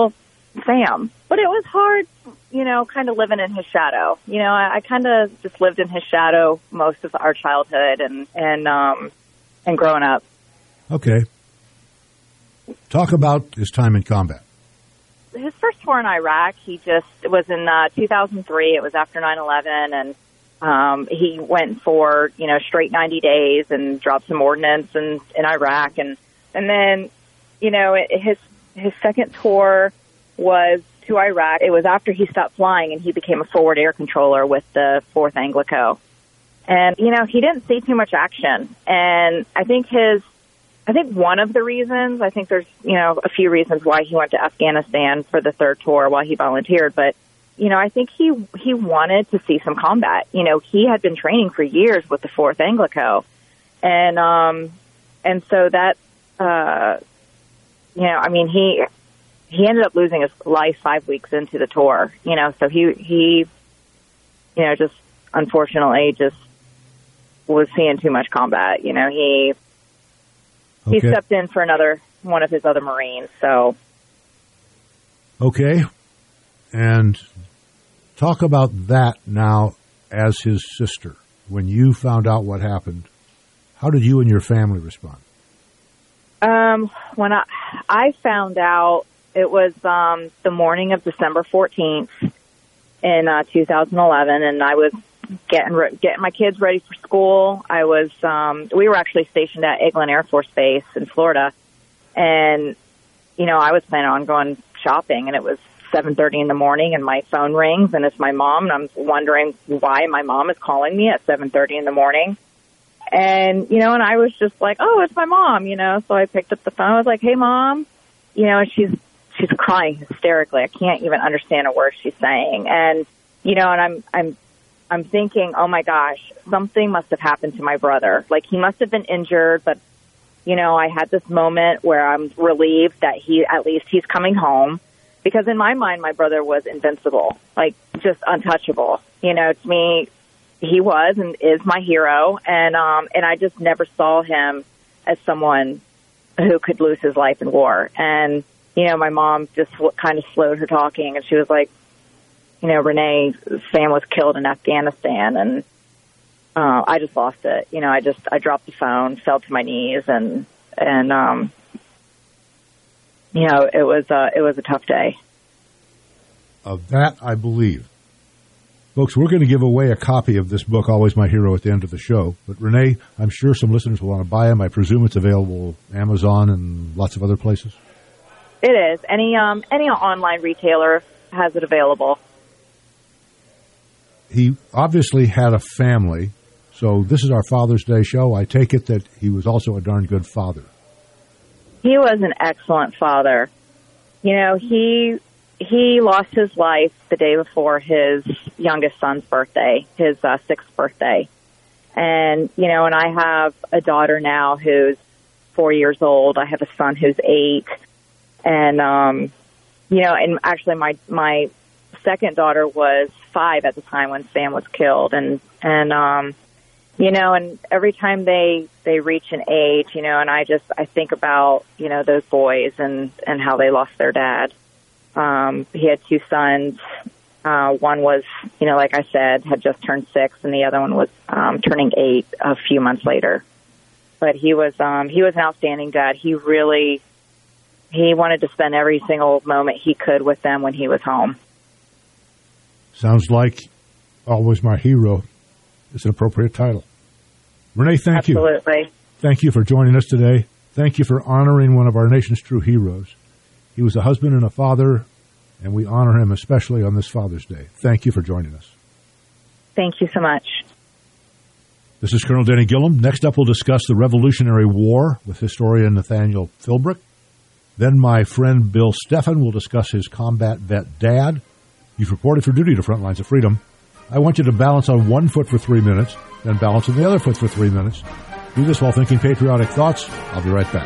[SPEAKER 4] Sam. But it was hard, you know, kind of living in his shadow. You know, I, I kind of just lived in his shadow most of our childhood and, and, um, and growing up.
[SPEAKER 1] Okay. Talk about his time in combat.
[SPEAKER 4] His first tour in Iraq, he just, it was in uh, two thousand three. It was after nine eleven, and um, he went for, you know, straight ninety days and dropped some ordnance in, in Iraq. And, and then, you know, it, his his second tour was to Iraq. It was after he stopped flying, and he became a forward air controller with the fourth Anglico. And, you know, he didn't see too much action. And I think his I think one of the reasons, I think there's, you know, a few reasons why he went to Afghanistan for the third tour while he volunteered. But, you know, I think he, he wanted to see some combat. You know, he had been training for years with the fourth Anglico. And, um, and so that, uh, you know, I mean, he, he ended up losing his life five weeks into the tour, you know, so he, he, you know, just unfortunately just was seeing too much combat. You know, he,
[SPEAKER 1] Okay.
[SPEAKER 4] He stepped in for another one of his other Marines. So,
[SPEAKER 1] okay, and talk about that now as his sister. When you found out what happened, how did you and your family respond?
[SPEAKER 4] Um, when I I found out, it was um, the morning of December fourteenth in uh, two thousand eleven, and I was getting re- getting my kids ready for school. I was, um, we were actually stationed at Eglin Air Force Base in Florida, and, you know, I was planning on going shopping, and it was seven thirty in the morning, and my phone rings, and it's my mom, and I'm wondering why my mom is calling me at seven thirty in the morning. And, you know, and I was just like, oh, it's my mom, you know, so I picked up the phone. I was like, hey, Mom, you know, and she's, she's crying hysterically. I can't even understand a word she's saying. And, you know, and I'm, I'm, I'm thinking, oh my gosh, something must have happened to my brother. Like, he must have been injured, but, you know, I had this moment where I'm relieved that he, at least he's coming home. Because in my mind, my brother was invincible, like, just untouchable. You know, to me, he was and is my hero. And, um, and I just never saw him as someone who could lose his life in war. And, you know, my mom just kind of slowed her talking, and she was like, you know, Renee, Sam was killed in Afghanistan, and uh, I just lost it. You know, I just, I dropped the phone, fell to my knees, and, and, um, you know, it was, uh, it was a tough day.
[SPEAKER 1] Of that, I believe. Folks, we're going to give away a copy of this book, Always My Hero, at the end of the show. But, Renee, I'm sure some listeners will want to buy them. I presume it's available Amazon and lots of other places.
[SPEAKER 4] It is. Any, um, any online retailer has it available.
[SPEAKER 1] He obviously had a family, so this is our Father's Day show. I take it that he was also a darn good father.
[SPEAKER 4] He was an excellent father. You know, he he lost his life the day before his youngest son's birthday, his uh, sixth birthday. And, you know, and I have a daughter now who's four years old. I have a son who's eight. And, um, you know, and actually my my second daughter was five at the time when Sam was killed. And, and, um, you know, and every time they, they reach an age, you know, and I just, I think about, you know, those boys and, and how they lost their dad. Um, he had two sons. Uh, one was, you know, like I said, had just turned six, and the other one was, um, turning eight a few months later. But he was, um, he was an outstanding dad. He really, he wanted to spend every single moment he could with them when he was home.
[SPEAKER 1] Sounds like Always My Hero is an appropriate title. Renee, thank
[SPEAKER 4] Absolutely.
[SPEAKER 1] you. Absolutely. Thank you for joining us today. Thank you for honoring one of our nation's true heroes. He was a husband and a father, and we honor him especially on this Father's Day. Thank you for joining us.
[SPEAKER 4] Thank you so much.
[SPEAKER 1] This is Colonel Denny Gillum. Next up, we'll discuss the Revolutionary War with historian Nathaniel Philbrick. Then my friend Bill Steffen will discuss his combat vet dad. You've reported for duty to Frontlines of Freedom. I want you to balance on one foot for three minutes, then balance on the other foot for three minutes. Do this while thinking patriotic thoughts. I'll be right back.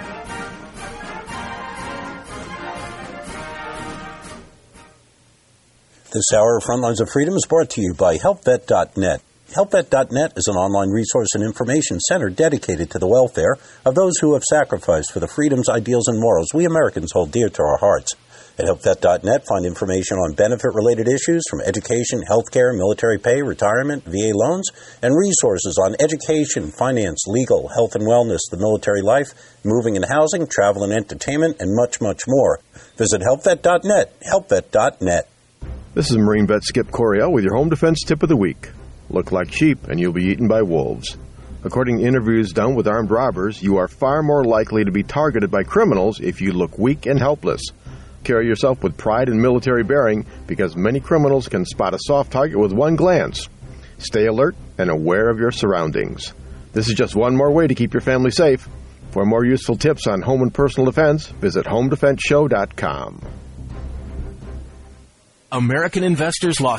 [SPEAKER 9] This hour of Frontlines of Freedom is brought to you by help vet dot net. help vet dot net is an online resource and information center dedicated to the welfare of those who have sacrificed for the freedoms, ideals, and morals we Americans hold dear to our hearts. At help vet dot net, find information on benefit-related issues from education, healthcare, military pay, retirement, V A loans, and resources on education, finance, legal, health and wellness, the military life, moving and housing, travel and entertainment, and much, much more. Visit help vet dot net, help vet dot net.
[SPEAKER 15] This is Marine vet Skip Coryell with your home defense tip of the week. Look like sheep and you'll be eaten by wolves. According to interviews done with armed robbers, you are far more likely to be targeted by criminals if you look weak and helpless. Carry yourself with pride and military bearing because many criminals can spot a soft target with one glance. Stay alert and aware of your surroundings. This is just one more way to keep your family safe. For more useful tips on home and personal defense, visit home defense show dot com.
[SPEAKER 17] American investors lost